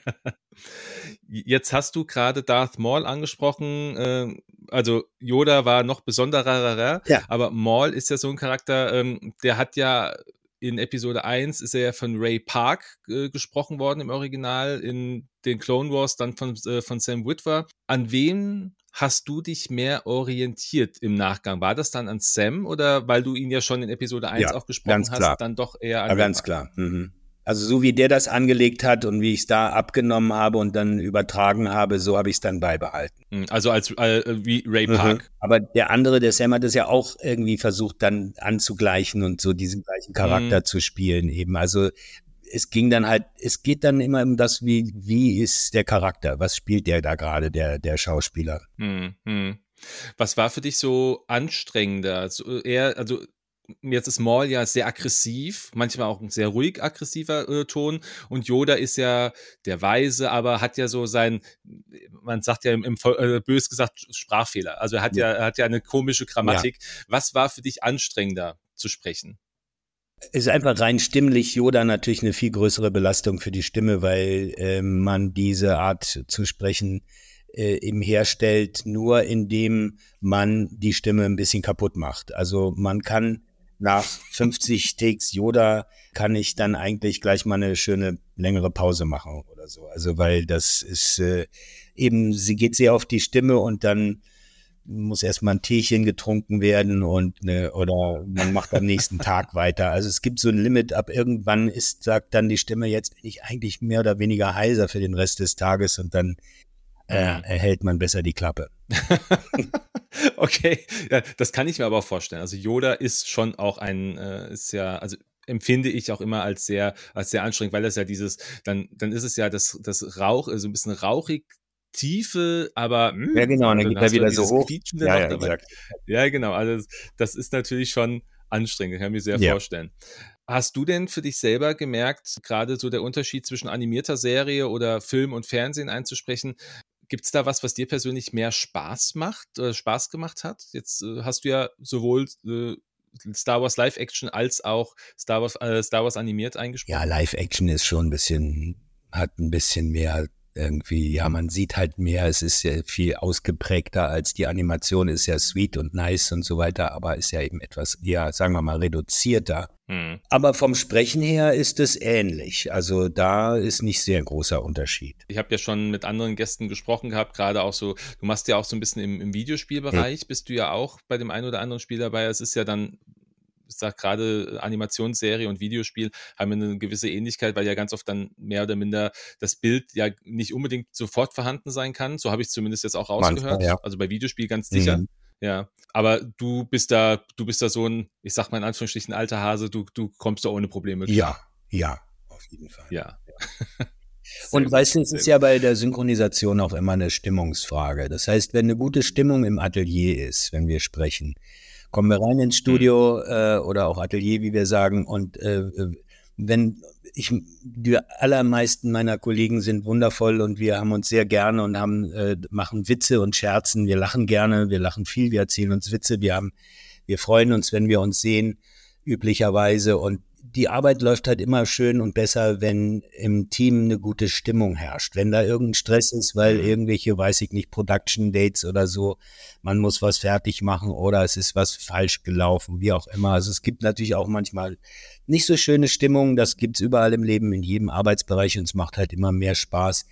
B: Jetzt hast du gerade Darth Maul angesprochen, also Yoda war noch besonderer,
C: ja.
B: aber Maul ist ja so ein Charakter, der hat ja in Episode eins ist er ja von Ray Park äh, gesprochen worden im Original, in den Clone Wars dann von, äh, von Sam Witwer. An wem hast du dich mehr orientiert im Nachgang? War das dann an Sam oder weil du ihn ja schon in Episode eins
C: ja,
B: auch gesprochen hast,
C: klar.
B: dann doch eher an
C: ja, ganz klar. Mhm. Also so wie der das angelegt hat und wie ich es da abgenommen habe und dann übertragen habe, so habe ich es dann beibehalten.
B: Also als äh, wie Ray Park.
C: Mhm. Aber der andere, der Sam hat es ja auch irgendwie versucht dann anzugleichen und so diesen gleichen Charakter mhm. zu spielen eben. Also es ging dann halt, es geht dann immer um das, wie wie ist der Charakter, was spielt der da gerade, der der Schauspieler.
B: Mhm. Was war für dich so anstrengender? Also eher, also jetzt ist Maul ja sehr aggressiv, manchmal auch ein sehr ruhig aggressiver äh, Ton und Yoda ist ja der Weise, aber hat ja so sein, man sagt ja im, im äh, bös gesagt Sprachfehler, also er hat ja, ja er hat ja eine komische Grammatik. Ja. Was war für dich anstrengender zu sprechen?
C: Es ist einfach rein stimmlich Yoda natürlich eine viel größere Belastung für die Stimme, weil äh, man diese Art zu sprechen äh, eben herstellt, nur indem man die Stimme ein bisschen kaputt macht. Also man kann nach fünfzig Takes Yoda kann ich dann eigentlich gleich mal eine schöne längere Pause machen oder so. Also weil das ist äh, eben, sie geht sehr auf die Stimme und dann muss erstmal ein Teechen getrunken werden und ne, oder man macht am nächsten Tag weiter. Also es gibt so ein Limit, ab irgendwann ist, sagt dann die Stimme, jetzt bin ich eigentlich mehr oder weniger heiser für den Rest des Tages und dann äh, erhält man besser die Klappe.
B: Okay, ja, das kann ich mir aber auch vorstellen. Also Yoda ist schon auch ein, äh, ist ja, also empfinde ich auch immer als sehr, als sehr anstrengend, weil das ja dieses, dann, dann ist es ja das, das Rauch, so also ein bisschen rauchig, Tiefe, aber mh,
C: ja genau, und dann, dann geht er wieder so hoch.
B: Ja, ja, exakt. Ja, genau. Also das ist natürlich schon anstrengend, kann ich mir sehr ja. vorstellen. Hast du denn für dich selber gemerkt, gerade so der Unterschied zwischen animierter Serie oder Film und Fernsehen einzusprechen? Gibt es da was, was dir persönlich mehr Spaß macht, oder Spaß gemacht hat? Jetzt äh, hast du ja sowohl äh, Star Wars Live-Action als auch Star Wars, äh, Star Wars animiert eingesprochen.
C: Ja, Live-Action ist schon ein bisschen, hat ein bisschen mehr irgendwie, ja, man sieht halt mehr, es ist ja viel ausgeprägter als die Animation, ist ja sweet und nice und so weiter, aber ist ja eben etwas, ja, sagen wir mal, reduzierter. Hm. Aber vom Sprechen her ist es ähnlich, also da ist nicht sehr großer Unterschied.
B: Ich habe ja schon mit anderen Gästen gesprochen gehabt, gerade auch so, du machst ja auch so ein bisschen im, im Videospielbereich, hm. bist du ja auch bei dem einen oder anderen Spiel dabei, es ist ja dann, ich sag gerade Animationsserie und Videospiel haben eine gewisse Ähnlichkeit, weil ja ganz oft dann mehr oder minder das Bild ja nicht unbedingt sofort vorhanden sein kann. So habe ich es zumindest jetzt auch rausgehört. Manchmal, ja. Also bei Videospiel ganz sicher. Mhm. Ja. Aber du bist da, du bist da so ein, ich sag mal in Anführungsstrichen, alter Hase, du, du kommst da ohne Probleme klar.
C: Ja, ja, auf jeden Fall.
B: Ja.
C: Und gut, weißt du, es ist ja bei der Synchronisation auch immer eine Stimmungsfrage. Das heißt, wenn eine gute Stimmung im Atelier ist, wenn wir sprechen, kommen wir rein ins Studio mhm. äh, oder auch Atelier, wie wir sagen, und äh, wenn ich, die allermeisten meiner Kollegen sind wundervoll und wir haben uns sehr gerne und haben äh, machen Witze und Scherzen, wir lachen gerne, wir lachen viel, wir erzählen uns Witze, wir haben, wir freuen uns, wenn wir uns sehen, üblicherweise, und die Arbeit läuft halt immer schön und besser, wenn im Team eine gute Stimmung herrscht. Wenn da irgendein Stress ist, weil irgendwelche, weiß ich nicht, Production Dates oder so, man muss was fertig machen oder es ist was falsch gelaufen, wie auch immer. Also es gibt natürlich auch manchmal nicht so schöne Stimmungen, das gibt's überall im Leben, in jedem Arbeitsbereich und es macht halt immer mehr Spaß,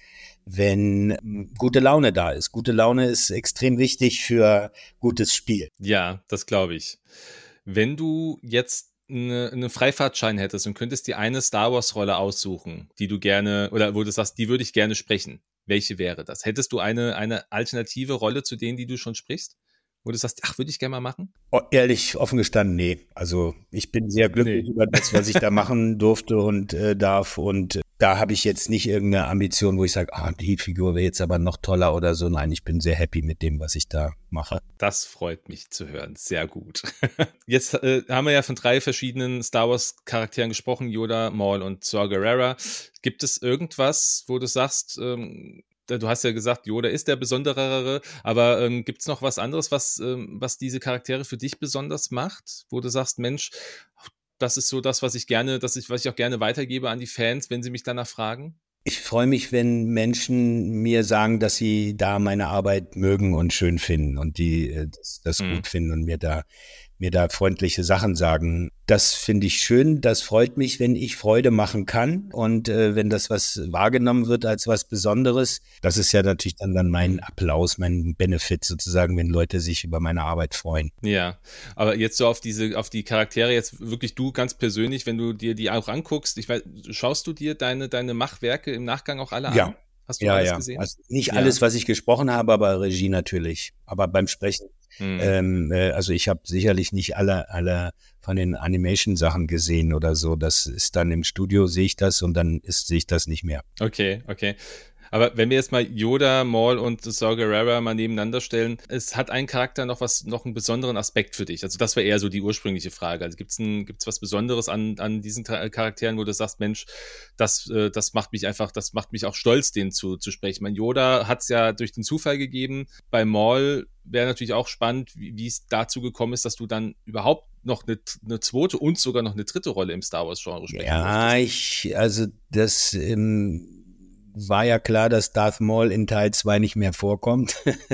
C: wenn ähm, gute Laune da ist. Gute Laune ist extrem wichtig für gutes Spiel.
B: Ja, das glaube ich. Wenn du jetzt eine, einen Freifahrtschein hättest und könntest dir eine Star Wars Rolle aussuchen, die du gerne, oder wo du sagst, die würde ich gerne sprechen, welche wäre das? Hättest du eine, eine alternative Rolle zu denen, die du schon sprichst? Wo du sagst, ach, würde ich gerne mal machen?
C: Oh, ehrlich, offen gestanden, nee. Also ich bin sehr glücklich
B: Nee.
C: über das, was ich da machen durfte und äh, darf. Und äh, da habe ich jetzt nicht irgendeine Ambition, wo ich sage, ah, die Figur wäre jetzt aber noch toller oder so. Nein, ich bin sehr happy mit dem, was ich da mache.
B: Das freut mich zu hören. Sehr gut. Jetzt äh, haben wir ja von drei verschiedenen Star Wars Charakteren gesprochen, Yoda, Maul und Saw Gerrera. Gibt es irgendwas, wo du sagst, ähm, du hast ja gesagt, Yoda ist der Besonderere, aber ähm, gibt es noch was anderes, was, ähm, was diese Charaktere für dich besonders macht? Wo du sagst, Mensch, das ist so das, was ich gerne, das ich, was ich auch gerne weitergebe an die Fans, wenn sie mich danach fragen?
C: Ich freue mich, wenn Menschen mir sagen, dass sie da meine Arbeit mögen und schön finden und die äh, das, das
B: Mhm.
C: gut finden und mir da mir da freundliche Sachen sagen. Das finde ich schön, das freut mich, wenn ich Freude machen kann und äh, wenn das was wahrgenommen wird als was Besonderes. Das ist ja natürlich dann, dann mein Applaus, mein Benefit sozusagen, wenn Leute sich über meine Arbeit freuen.
B: Ja, aber jetzt so auf diese, auf die Charaktere, jetzt wirklich du ganz persönlich, wenn du dir die auch anguckst, ich weiß, schaust du dir deine, deine Machwerke im Nachgang auch alle
C: Ja.
B: an? Hast du
C: Ja,
B: alles
C: ja.
B: gesehen?
C: Also nicht
B: Ja.
C: alles, was ich gesprochen habe, aber Regie natürlich. Aber beim Sprechen,
B: Hm.
C: ähm, äh, also ich habe sicherlich nicht alle, alle von den Animation-Sachen gesehen oder so. Das ist dann im Studio, sehe ich das und dann ist, sehe ich das nicht mehr.
B: Okay, okay. Aber wenn wir jetzt mal Yoda, Maul und Saw Gerrera mal nebeneinander stellen, es hat ein Charakter noch was, noch einen besonderen Aspekt für dich. Also das war eher so die ursprüngliche Frage. Also gibt's ein, gibt's was Besonderes an, an diesen Charakteren, wo du sagst, Mensch, das, äh, das macht mich einfach, das macht mich auch stolz, den zu, zu sprechen. Ich meine, Yoda hat's ja durch den Zufall gegeben. Bei Maul wäre natürlich auch spannend, wie, wie es dazu gekommen ist, dass du dann überhaupt noch eine, eine zweite und sogar noch eine dritte Rolle im Star Wars Genre sprechen
C: Ja,
B: durftest.
C: ich, also das ähm, war ja klar, dass Darth Maul in Teil zwei nicht mehr vorkommt.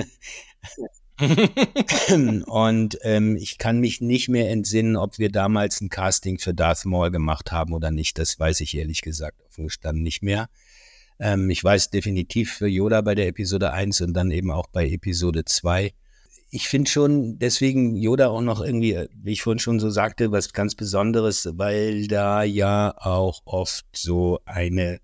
C: Und ähm, ich kann mich nicht mehr entsinnen, ob wir damals ein Casting für Darth Maul gemacht haben oder nicht. Das weiß ich ehrlich gesagt offen gestanden nicht mehr. Ähm, ich weiß definitiv für Yoda bei der Episode eins und dann eben auch bei Episode zwei. Ich finde schon deswegen Yoda auch noch irgendwie, wie ich vorhin schon so sagte, was ganz Besonderes, weil da ja auch oft so eine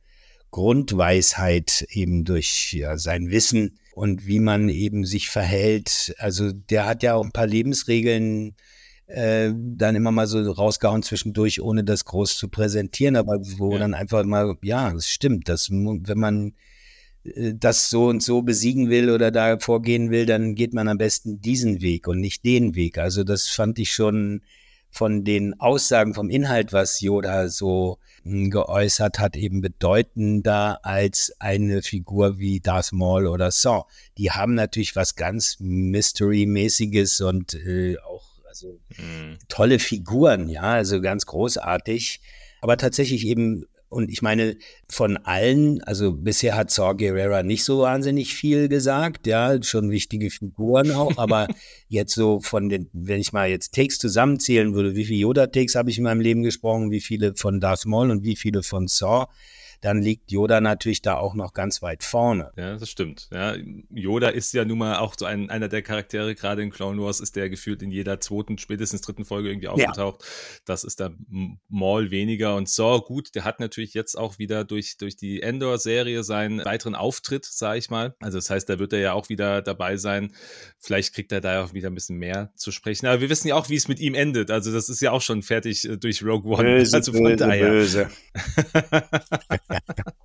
C: Grundweisheit eben durch ja, sein Wissen und wie man eben sich verhält. Also der hat ja auch ein paar Lebensregeln äh, dann immer mal so rausgehauen zwischendurch, ohne das groß zu präsentieren, aber wo
B: Ja.
C: dann einfach mal, ja, es stimmt, dass wenn man äh, das so und so besiegen will oder da vorgehen will, dann geht man am besten diesen Weg und nicht den Weg. Also das fand ich schon von den Aussagen vom Inhalt, was Yoda so mh, geäußert hat, eben bedeutender als eine Figur wie Darth Maul oder Saw. Die haben natürlich was ganz Mystery-mäßiges und äh, auch also
B: Mhm.
C: tolle Figuren, ja, also ganz großartig. Aber tatsächlich eben, und ich meine, von allen, also bisher hat Saw Gerrera nicht so wahnsinnig viel gesagt, ja, schon wichtige Figuren auch, aber jetzt so von den, wenn ich mal jetzt Takes zusammenzählen würde, wie viele Yoda-Takes habe ich in meinem Leben gesprochen, wie viele von Darth Maul und wie viele von Saw, dann liegt Yoda natürlich da auch noch ganz weit vorne.
B: Ja, das stimmt. Ja, Yoda ist ja nun mal auch so ein, einer der Charaktere, gerade in Clone Wars ist der gefühlt in jeder zweiten, spätestens dritten Folge irgendwie aufgetaucht. Das ist da M- Maul weniger und Saw, gut, der hat natürlich jetzt auch wieder durch, durch die Endor-Serie seinen weiteren Auftritt, sage ich mal. Also das heißt, da wird er ja auch wieder dabei sein. Vielleicht kriegt er da auch wieder ein bisschen mehr zu sprechen. Aber wir wissen ja auch, wie es mit ihm endet. Also das ist ja auch schon fertig äh, durch Rogue One.
C: Böse,
B: also von
C: böse,
B: daher.
C: böse.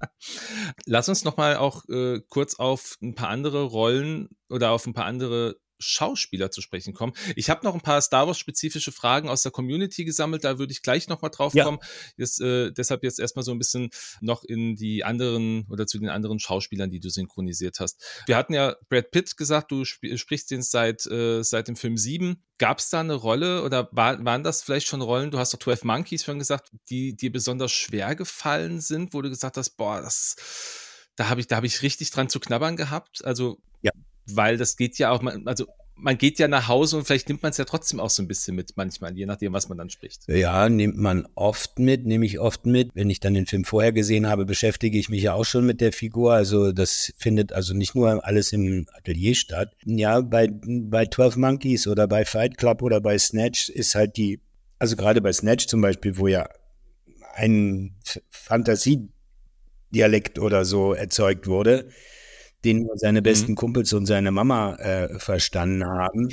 B: Lass uns noch mal auch äh, kurz auf ein paar andere Rollen oder auf ein paar andere Schauspieler zu sprechen kommen. Ich habe noch ein paar Star Wars-spezifische Fragen aus der Community gesammelt, da würde ich gleich nochmal drauf
C: Ja.
B: kommen. Jetzt, äh, deshalb jetzt erstmal so ein bisschen noch in die anderen oder zu den anderen Schauspielern, die du synchronisiert hast. Wir hatten ja Brad Pitt gesagt, du sp- sprichst den seit, äh, seit dem Film sieben. Gab es da eine Rolle oder war, waren das vielleicht schon Rollen, du hast doch zwölf Monkeys schon gesagt, die dir besonders schwer gefallen sind, wo du gesagt hast, boah, das, da habe ich, da habe ich richtig dran zu knabbern gehabt? Also,
C: Ja.
B: weil das geht ja auch, also man geht ja nach Hause und vielleicht nimmt man es ja trotzdem auch so ein bisschen mit manchmal, je nachdem, was man dann spricht.
C: Ja, nimmt man oft mit, nehme ich oft mit. Wenn ich dann den Film vorher gesehen habe, beschäftige ich mich ja auch schon mit der Figur. Also das findet also nicht nur alles im Atelier statt. Ja, bei, bei zwölf Monkeys oder bei Fight Club oder bei Snatch ist halt die, also gerade bei Snatch zum Beispiel, wo ja ein F- Fantasiedialekt oder so erzeugt wurde, den nur seine besten
B: Mhm.
C: Kumpels und seine Mama äh, verstanden haben.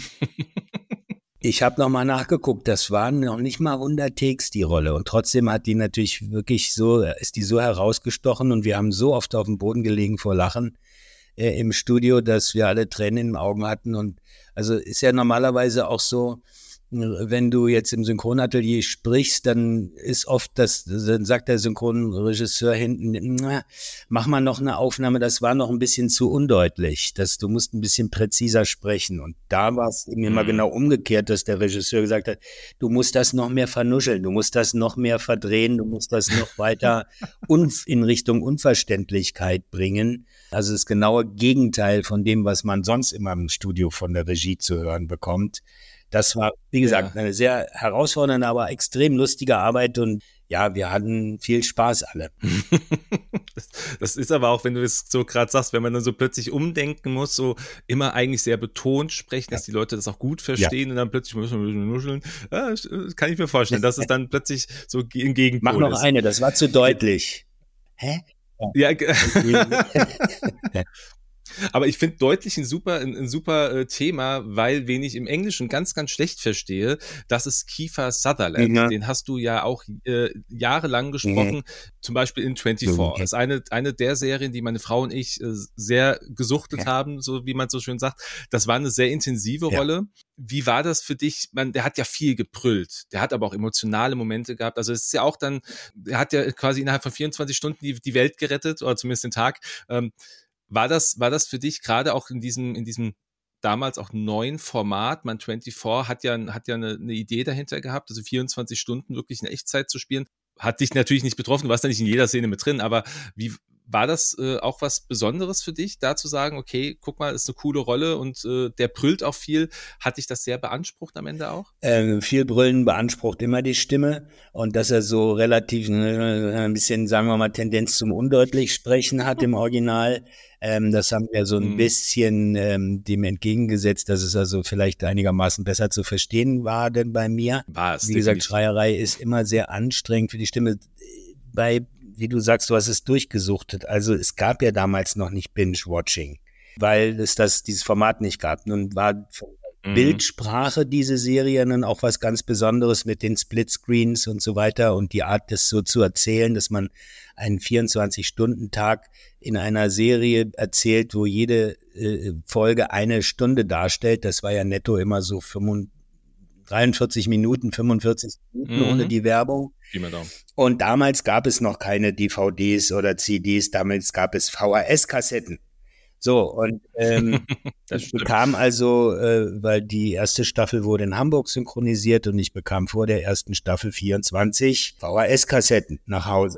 C: Ich habe nochmal nachgeguckt, das waren noch nicht mal hundert Takes, die Rolle. Und trotzdem hat die natürlich wirklich so, ist die so herausgestochen und wir haben so oft auf dem Boden gelegen vor Lachen äh, im Studio, dass wir alle Tränen in den Augen hatten. Und also ist ja normalerweise auch so, wenn du jetzt im Synchronatelier sprichst, dann ist oft das, dann sagt der Synchronregisseur hinten, na, mach mal noch eine Aufnahme, das war noch ein bisschen zu undeutlich, dass du musst ein bisschen präziser sprechen. Und da war es eben immer
B: Mhm.
C: genau umgekehrt, dass der Regisseur gesagt hat, du musst das noch mehr vernuscheln, du musst das noch mehr verdrehen, du musst das noch weiter un- in Richtung Unverständlichkeit bringen. Also das genaue Gegenteil von dem, was man sonst immer im Studio von der Regie zu hören bekommt. Das war, wie gesagt,
B: Ja.
C: eine sehr herausfordernde, aber extrem lustige Arbeit und ja, wir hatten viel Spaß alle.
B: Das, das ist aber auch, wenn du es so gerade sagst, wenn man dann so plötzlich umdenken muss, so immer eigentlich sehr betont sprechen, dass die Leute das auch gut verstehen und dann plötzlich muss man ein bisschen nuscheln. Ja, das kann ich mir vorstellen, dass es dann plötzlich so ge- im Gegenpol
C: Mach noch
B: ist.
C: eine, das war zu deutlich. Hä?
B: Ja, ge- aber ich finde deutlich ein super, ein, ein super äh, Thema, weil wen ich im Englischen ganz, ganz schlecht verstehe, das ist Kiefer Sutherland.
C: Mhm.
B: Den hast du ja auch äh, jahrelang gesprochen, zum Beispiel in vierundzwanzig.
C: Mhm.
B: Das ist eine, eine der Serien, die meine Frau und ich äh, sehr gesuchtet
C: Ja.
B: haben, so wie man so schön sagt. Das war eine sehr intensive
C: Ja.
B: Rolle. Wie war das für dich? Man, der hat ja viel gebrüllt. Der hat aber auch emotionale Momente gehabt. Also es ist ja auch dann, er hat ja quasi innerhalb von vierundzwanzig Stunden die, die Welt gerettet, oder zumindest den Tag. Ähm, War das, war das für dich gerade auch in diesem, in diesem damals auch neuen Format? Man vierundzwanzig hat ja, hat ja eine, eine Idee dahinter gehabt, also vierundzwanzig Stunden wirklich in Echtzeit zu spielen. Hat dich natürlich nicht betroffen, du warst ja nicht in jeder Szene mit drin, aber wie war das äh, auch was Besonderes für dich, da zu sagen, okay, guck mal, ist eine coole Rolle und äh, der brüllt auch viel. Hat dich das sehr beansprucht am Ende auch?
C: Ähm, viel Brüllen beansprucht immer die Stimme und dass er so relativ äh, ein bisschen, sagen wir mal, Tendenz zum undeutlich sprechen hat im Original. Ähm, das haben wir so ein
B: Mhm.
C: bisschen ähm, dem entgegengesetzt, dass es also vielleicht einigermaßen besser zu verstehen war denn bei mir.
B: War es,
C: Wie gesagt,
B: definitiv.
C: Schreierei ist immer sehr anstrengend für die Stimme. Bei, wie du sagst, du hast es durchgesuchtet. Also es gab ja damals noch nicht Binge-Watching, weil es das, dieses Format nicht gab. Nun war von
B: Mhm.
C: Bildsprache diese Serie dann auch was ganz Besonderes mit den Splitscreens und so weiter und die Art, das so zu erzählen, dass man einen vierundzwanzig-Stunden-Tag in einer Serie erzählt, wo jede äh, Folge eine Stunde darstellt. Das war ja netto immer so dreiundvierzig Minuten, fünfundvierzig Minuten
B: Mhm.
C: ohne die Werbung.
B: Pi mal Daumen.
C: Und damals gab es noch keine D V Ds oder C Ds, damals gab es V H S-Kassetten. So, und ähm,
B: Das
C: ich
B: stimmt.
C: bekam also, äh, weil die erste Staffel wurde in Hamburg synchronisiert und ich bekam vor der ersten Staffel vierundzwanzig V H S-Kassetten nach Hause.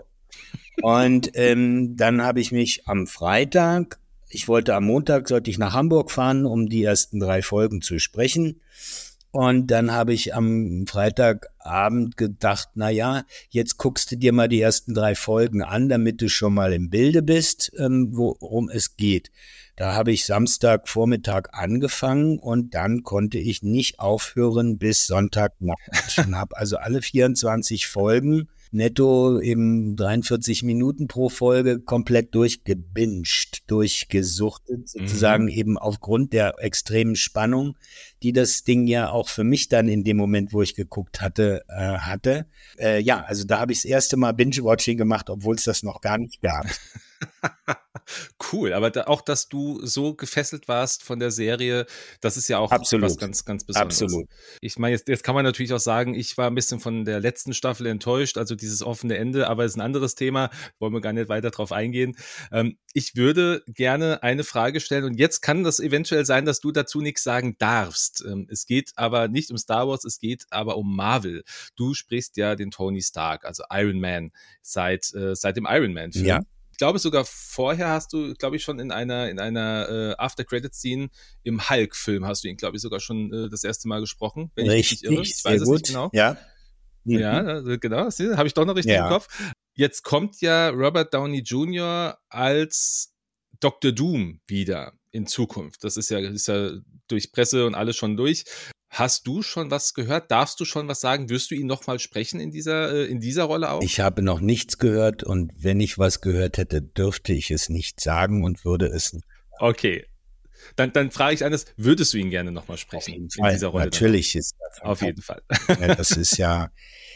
C: Und ähm, dann habe ich mich am Freitag, ich wollte am Montag, sollte ich nach Hamburg fahren, um die ersten drei Folgen zu sprechen. Und dann habe ich am Freitagabend gedacht, na ja, jetzt guckst du dir mal die ersten drei Folgen an, damit du schon mal im Bilde bist, ähm, worum es geht. Da habe ich Samstagvormittag angefangen und dann konnte ich nicht aufhören bis Sonntagnacht. Und habe also alle vierundzwanzig Folgen netto eben dreiundvierzig Minuten pro Folge komplett durchgebinged, durchgesuchtet, sozusagen
B: Mhm.
C: eben aufgrund der extremen Spannung, die das Ding ja auch für mich dann in dem Moment, wo ich geguckt hatte, äh, hatte. Äh, ja, also da habe ich das erste Mal Binge-Watching gemacht, obwohl es das noch gar nicht gab.
B: Cool, aber da, auch, dass du so gefesselt warst von der Serie, das ist ja auch
C: Absolut.
B: was ganz, ganz Besonderes.
C: Absolut.
B: Ich meine, jetzt, jetzt kann man natürlich auch sagen, ich war ein bisschen von der letzten Staffel enttäuscht, also dieses offene Ende, aber es ist ein anderes Thema, wollen wir gar nicht weiter drauf eingehen. Ähm, ich würde gerne eine Frage stellen und jetzt kann das eventuell sein, dass du dazu nichts sagen darfst. Ähm, es geht aber nicht um Star Wars, es geht aber um Marvel. Du sprichst ja den Tony Stark, also Iron Man, seit, äh, seit dem Iron Man-Film.
C: Ja.
B: Ich glaube sogar vorher hast du, glaube ich, schon in einer in einer äh, After-Credit-Scene im Hulk-Film hast du ihn, glaube ich, sogar schon äh, das erste Mal gesprochen, wenn
C: richtig,
B: ich mich nicht irre. Ich
C: sehr
B: weiß es
C: gut.
B: nicht genau.
C: Ja, mhm.
B: Ja, also genau, habe ich doch noch richtig
C: ja.
B: im Kopf. Jetzt kommt ja Robert Downey Junior als Doktor Doom wieder in Zukunft. Das ist ja, ist ja durch Presse und alles schon durch. Hast du schon was gehört? Darfst du schon was sagen? Wirst du ihn noch mal sprechen in dieser, in dieser Rolle auch?
C: Ich habe noch nichts gehört und wenn ich was gehört hätte, dürfte ich es nicht sagen und würde es nicht.
B: Okay. Dann, dann frage ich anders, würdest du ihn gerne noch mal sprechen?
C: Auf jeden
B: in
C: Fall.
B: Dieser Rolle
C: Natürlich ist
B: das. Auf jeden Fall.
C: Ja, das ist ja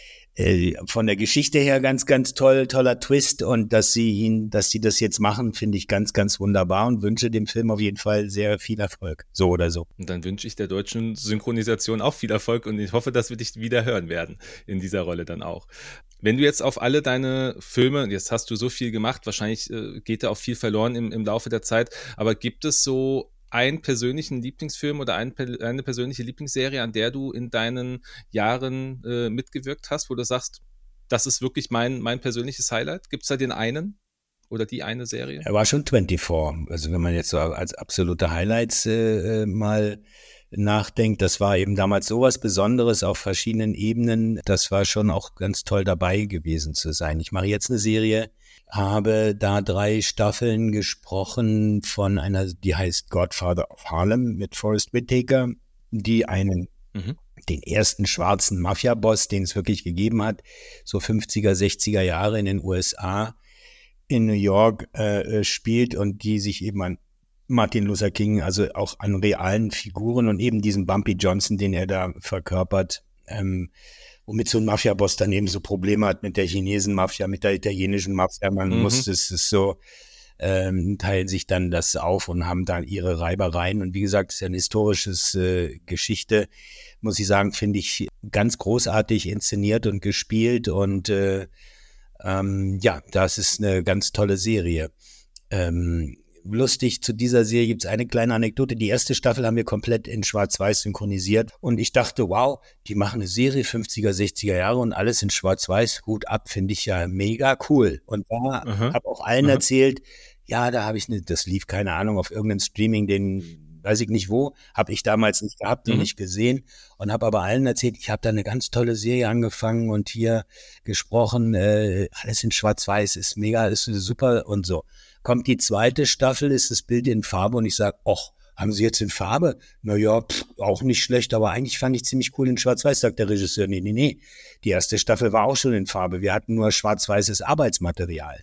C: äh, von der Geschichte her ganz, ganz toll, toller Twist und dass sie ihn, dass sie das jetzt machen, finde ich ganz, ganz wunderbar und wünsche dem Film auf jeden Fall sehr viel Erfolg. So oder so.
B: Und dann wünsche ich der deutschen Synchronisation auch viel Erfolg und ich hoffe, dass wir dich wieder hören werden in dieser Rolle dann auch. Wenn du jetzt auf alle deine Filme, jetzt hast du so viel gemacht, wahrscheinlich äh, geht da auch viel verloren im, im Laufe der Zeit, aber gibt es so einen persönlichen Lieblingsfilm oder ein, eine persönliche Lieblingsserie, an der du in deinen Jahren äh, mitgewirkt hast, wo du sagst, das ist wirklich mein, mein persönliches Highlight? Gibt es da den einen oder die eine Serie?
C: Er war schon vierundzwanzig. Also wenn man jetzt so als absolute Highlights äh, mal nachdenkt, das war eben damals sowas Besonderes auf verschiedenen Ebenen. Das war schon auch ganz toll dabei gewesen zu sein. Ich mache jetzt eine Serie, habe da drei Staffeln gesprochen von einer, die heißt Godfather of Harlem mit Forrest Whitaker, die einen, mhm. den ersten schwarzen Mafia-Boss, den es wirklich gegeben hat, so fünfziger, sechziger Jahre in den U S A, in New York äh, spielt und die sich eben an Martin Luther King, also auch an realen Figuren und eben diesen Bumpy Johnson, den er da verkörpert, ähm, womit so ein Mafia-Boss dann eben so Probleme hat mit der Chinesen-Mafia, mit der italienischen Mafia. Man mhm. muss, es ist so, ähm, teilen sich dann das auf und haben dann ihre Reibereien. Und wie gesagt, es ist ja eine historische äh, Geschichte, muss ich sagen, finde ich ganz großartig inszeniert und gespielt. Und äh, ähm, ja, das ist eine ganz tolle Serie. Ähm, Lustig, zu dieser Serie gibt es eine kleine Anekdote. Die erste Staffel haben wir komplett in Schwarz-Weiß synchronisiert und ich dachte, wow, die machen eine Serie fünfziger, sechziger Jahre und alles in Schwarz-Weiß. Hut ab, finde ich ja mega cool. Und da habe auch allen Aha. erzählt, ja, da habe ich eine, das lief, keine Ahnung, auf irgendeinem Streaming, den weiß ich nicht wo, habe ich damals nicht gehabt und mhm. nicht gesehen und habe aber allen erzählt, ich habe da eine ganz tolle Serie angefangen und hier gesprochen, äh, alles in Schwarz-Weiß, ist mega, ist super und so. Kommt die zweite Staffel, ist das Bild in Farbe und ich sage, ach, haben Sie jetzt in Farbe? Naja, pff, auch nicht schlecht, aber eigentlich fand ich ziemlich cool in Schwarz-Weiß, sagt der Regisseur. Nee, nee, nee, die erste Staffel war auch schon in Farbe. Wir hatten nur schwarz-weißes Arbeitsmaterial.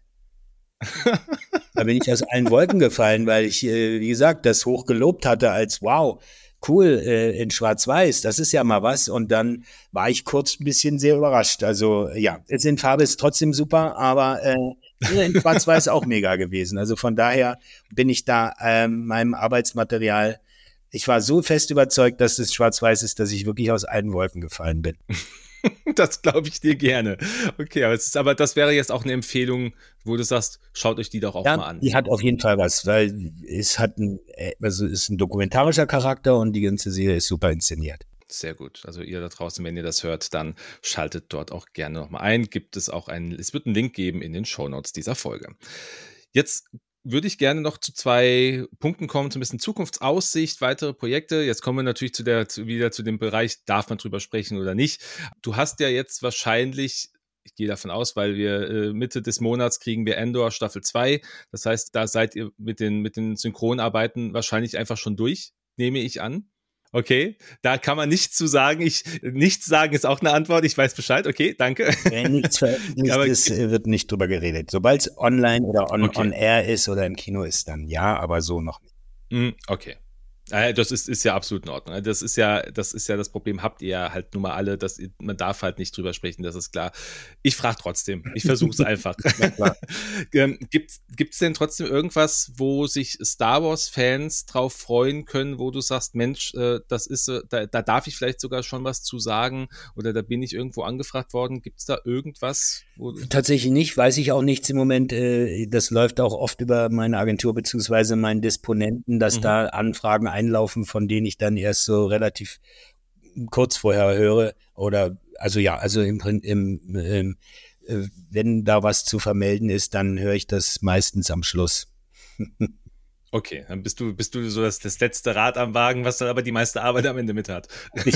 C: Da bin ich aus allen Wolken gefallen, weil ich, äh, wie gesagt, das hoch gelobt hatte als, wow, cool, äh, in Schwarz-Weiß, das ist ja mal was. Und dann war ich kurz ein bisschen sehr überrascht. Also ja, jetzt in Farbe ist trotzdem super, aber äh, in Schwarz-Weiß auch mega gewesen. Also von daher bin ich da ähm, meinem Arbeitsmaterial, ich war so fest überzeugt, dass es Schwarz-Weiß ist, dass ich wirklich aus allen Wolken gefallen bin.
B: Das glaube ich dir gerne. Okay, aber, es ist, aber das wäre jetzt auch eine Empfehlung, wo du sagst, schaut euch die doch auch
C: ja,
B: mal an.
C: Die hat auf jeden Fall was, weil es hat ein, also ist ein dokumentarischer Charakter und die ganze Serie ist super inszeniert.
B: Sehr gut. Also ihr da draußen, wenn ihr das hört, dann schaltet dort auch gerne nochmal ein. Gibt es auch einen, es wird einen Link geben in den Shownotes dieser Folge. Jetzt würde ich gerne noch zu zwei Punkten kommen, zu ein bisschen Zukunftsaussicht, weitere Projekte. Jetzt kommen wir natürlich zu der, zu, wieder zu dem Bereich, darf man drüber sprechen oder nicht. Du hast ja jetzt wahrscheinlich, ich gehe davon aus, weil wir äh, Mitte des Monats kriegen wir Andor Staffel zwei. Das heißt, da seid ihr mit den, mit den Synchronarbeiten wahrscheinlich einfach schon durch, nehme ich an. Okay, da kann man nichts zu sagen. Ich, nichts sagen ist auch eine Antwort. Ich weiß Bescheid. Okay, danke.
C: Wenn nichts veröffentlicht aber, ist, wird nicht drüber geredet. Sobald es online oder on, okay. on air ist oder im Kino ist, dann ja, aber so noch nicht.
B: Okay. Das ist, ist ja absolut in Ordnung. Das ist ja, das ist ja das Problem, habt ihr ja halt nun mal alle, dass man darf halt nicht drüber sprechen, das ist klar. Ich frage trotzdem, ich versuche es einfach. Gibt es denn trotzdem irgendwas, wo sich Star Wars-Fans drauf freuen können, wo du sagst, Mensch, das ist, da, da darf ich vielleicht sogar schon was zu sagen oder da bin ich irgendwo angefragt worden. Gibt es da irgendwas? Wo
C: Tatsächlich nicht, weiß ich auch nichts im Moment. Das läuft auch oft über meine Agentur beziehungsweise meinen Disponenten, dass mhm. da Anfragen einlaufen, von denen ich dann erst so relativ kurz vorher höre. Oder also ja, also im, im, im wenn da was zu vermelden ist, dann höre ich das meistens am Schluss.
B: Okay, dann bist du, bist du so das, das letzte Rad am Wagen, was dann aber die meiste Arbeit am Ende mit hat.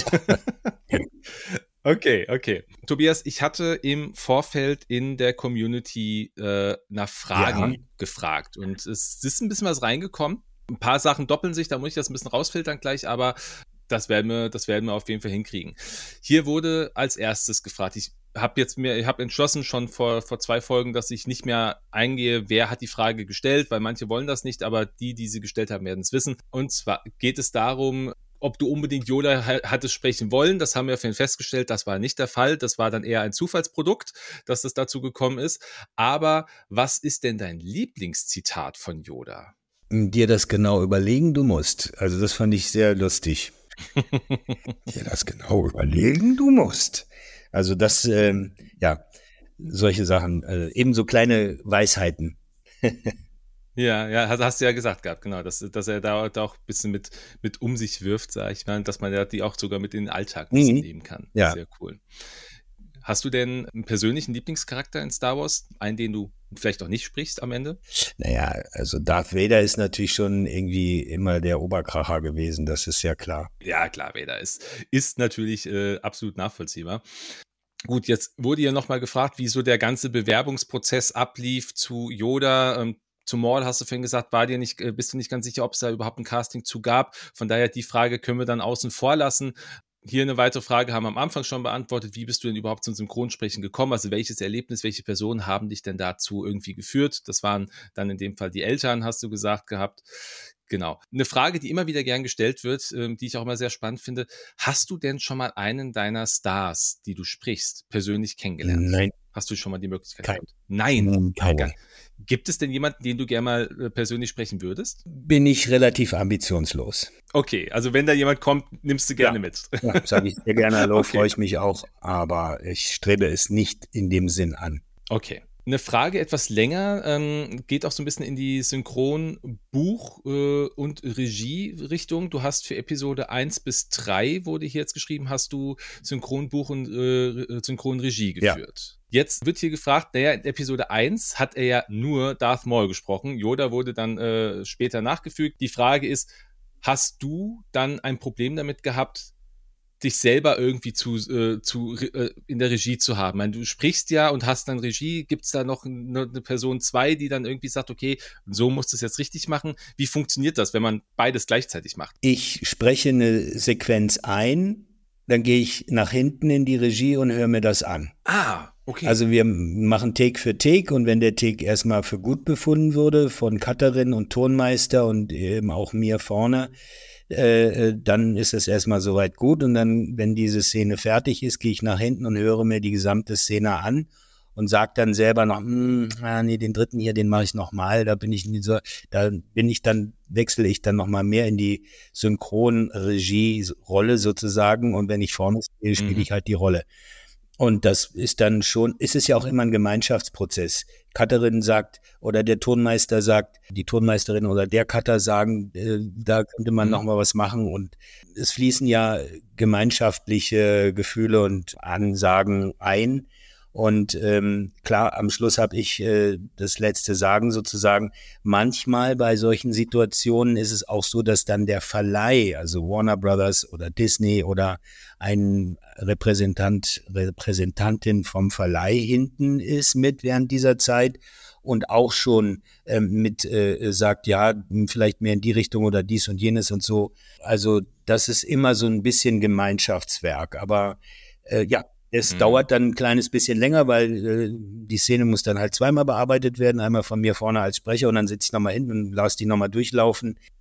B: Okay, okay. Tobias, ich hatte im Vorfeld in der Community äh, nach Fragen ja. gefragt und es ist ein bisschen was reingekommen. Ein paar Sachen doppeln sich, da muss ich das ein bisschen rausfiltern gleich, aber das werden wir, das werden wir auf jeden Fall hinkriegen. Hier wurde als erstes gefragt, ich habe jetzt mir, ich habe entschlossen schon vor, vor zwei Folgen, dass ich nicht mehr eingehe, wer hat die Frage gestellt, weil manche wollen das nicht, aber die, die sie gestellt haben, werden es wissen. Und zwar geht es darum, ob du unbedingt Yoda hattest sprechen wollen. Das haben wir vorhin festgestellt, das war nicht der Fall. Das war dann eher ein Zufallsprodukt, dass das dazu gekommen ist. Aber was ist denn dein Lieblingszitat von Yoda?
C: Dir das genau überlegen, du musst. Also das fand ich sehr lustig. Dir das genau überlegen, du musst. Also das, ähm, ja, solche Sachen, äh, ebenso kleine Weisheiten.
B: Ja, ja, hast du ja gesagt gehabt, genau, dass, dass er da, da auch ein bisschen mit, mit um sich wirft, sag ich mal, dass man ja die auch sogar mit in den Alltag ein bisschen mhm. nehmen kann.
C: Ja.
B: Sehr cool. Hast du denn einen persönlichen Lieblingscharakter in Star Wars, einen, den du vielleicht auch nicht sprichst am Ende?
C: Naja, also Darth Vader ist natürlich schon irgendwie immer der Oberkracher gewesen, das ist ja klar.
B: Ja, klar, Vader ist, ist natürlich äh, absolut nachvollziehbar. Gut, jetzt wurde ja nochmal gefragt, wie so der ganze Bewerbungsprozess ablief zu Yoda. Ähm, zu Maul hast du vorhin gesagt, war dir nicht, bist du nicht ganz sicher, ob es da überhaupt ein Casting zu gab. Von daher die Frage können wir dann außen vor lassen. Hier eine weitere Frage haben wir am Anfang schon beantwortet. Wie bist du denn überhaupt zum Synchronsprechen gekommen? Also welches Erlebnis, welche Personen haben dich denn dazu irgendwie geführt? Das waren dann in dem Fall die Eltern, hast du gesagt gehabt. Genau. Eine Frage, die immer wieder gern gestellt wird, ähm, die ich auch immer sehr spannend finde. Hast du denn schon mal einen deiner Stars, die du sprichst, persönlich kennengelernt?
C: Nein.
B: Hast du schon mal die Möglichkeit
C: Kein.
B: gehabt? Nein.
C: Keine.
B: Gibt es denn jemanden, den du gerne mal äh, persönlich sprechen würdest?
C: Bin ich relativ ambitionslos.
B: Okay, also wenn da jemand kommt, nimmst du gerne
C: ja.
B: mit.
C: Ja, sage ich sehr gerne Hallo, okay. Freue ich mich auch, aber ich strebe es nicht in dem Sinn an.
B: Okay. Eine Frage etwas länger, ähm, geht auch so ein bisschen in die Synchron-Buch- äh, und Regie-Richtung. Du hast für Episode eins bis drei, wurde hier jetzt geschrieben, hast du Synchronbuch und äh, Synchronregie geführt. Ja. Jetzt wird hier gefragt, naja, in Episode eins hat er ja nur Darth Maul gesprochen. Yoda wurde dann äh, später nachgefügt. Die Frage ist, hast du dann ein Problem damit gehabt, dich selber irgendwie zu, äh, zu äh, in der Regie zu haben? Ich meine, du sprichst ja und hast dann Regie. Gibt es da noch eine, eine Person zwei, die dann irgendwie sagt, okay, so musst du es jetzt richtig machen? Wie funktioniert das, wenn man beides gleichzeitig macht?
C: Ich spreche eine Sequenz ein, dann gehe ich nach hinten in die Regie und höre mir das an.
B: Ah, okay.
C: Also wir machen Take für Take und wenn der Take erstmal für gut befunden wurde von Cutterin und Tonmeister und eben auch mir vorne, Äh, dann ist es erstmal soweit gut und dann, wenn diese Szene fertig ist, gehe ich nach hinten und höre mir die gesamte Szene an und sage dann selber noch, ah, nee, den dritten hier, den mache ich nochmal, da bin ich nicht so, da bin ich dann, wechsle ich dann nochmal mehr in die Synchronregie-Rolle sozusagen und wenn ich vorne spiele, spiele mhm. ich halt die Rolle. Und das ist dann schon, ist es ja auch immer ein Gemeinschaftsprozess. Cutterin sagt oder der Tonmeister sagt, die Tonmeisterin oder der Cutter sagen, äh, da könnte man mhm. noch mal was machen. Und es fließen ja gemeinschaftliche Gefühle und Ansagen ein. Und ähm, klar, am Schluss habe ich äh, das letzte Sagen sozusagen. Manchmal bei solchen Situationen ist es auch so, dass dann der Verleih, also Warner Brothers oder Disney oder ein Repräsentant, Repräsentantin vom Verleih hinten ist mit während dieser Zeit und auch schon ähm, mit äh, sagt, ja, vielleicht mehr in die Richtung oder dies und jenes und so. Also das ist immer so ein bisschen Gemeinschaftswerk. Aber äh, ja, es mhm. dauert dann ein kleines bisschen länger, weil äh, die Szene muss dann halt zweimal bearbeitet werden. Einmal von mir vorne als Sprecher und dann sitze ich nochmal hinten und lasse die nochmal durchlaufen.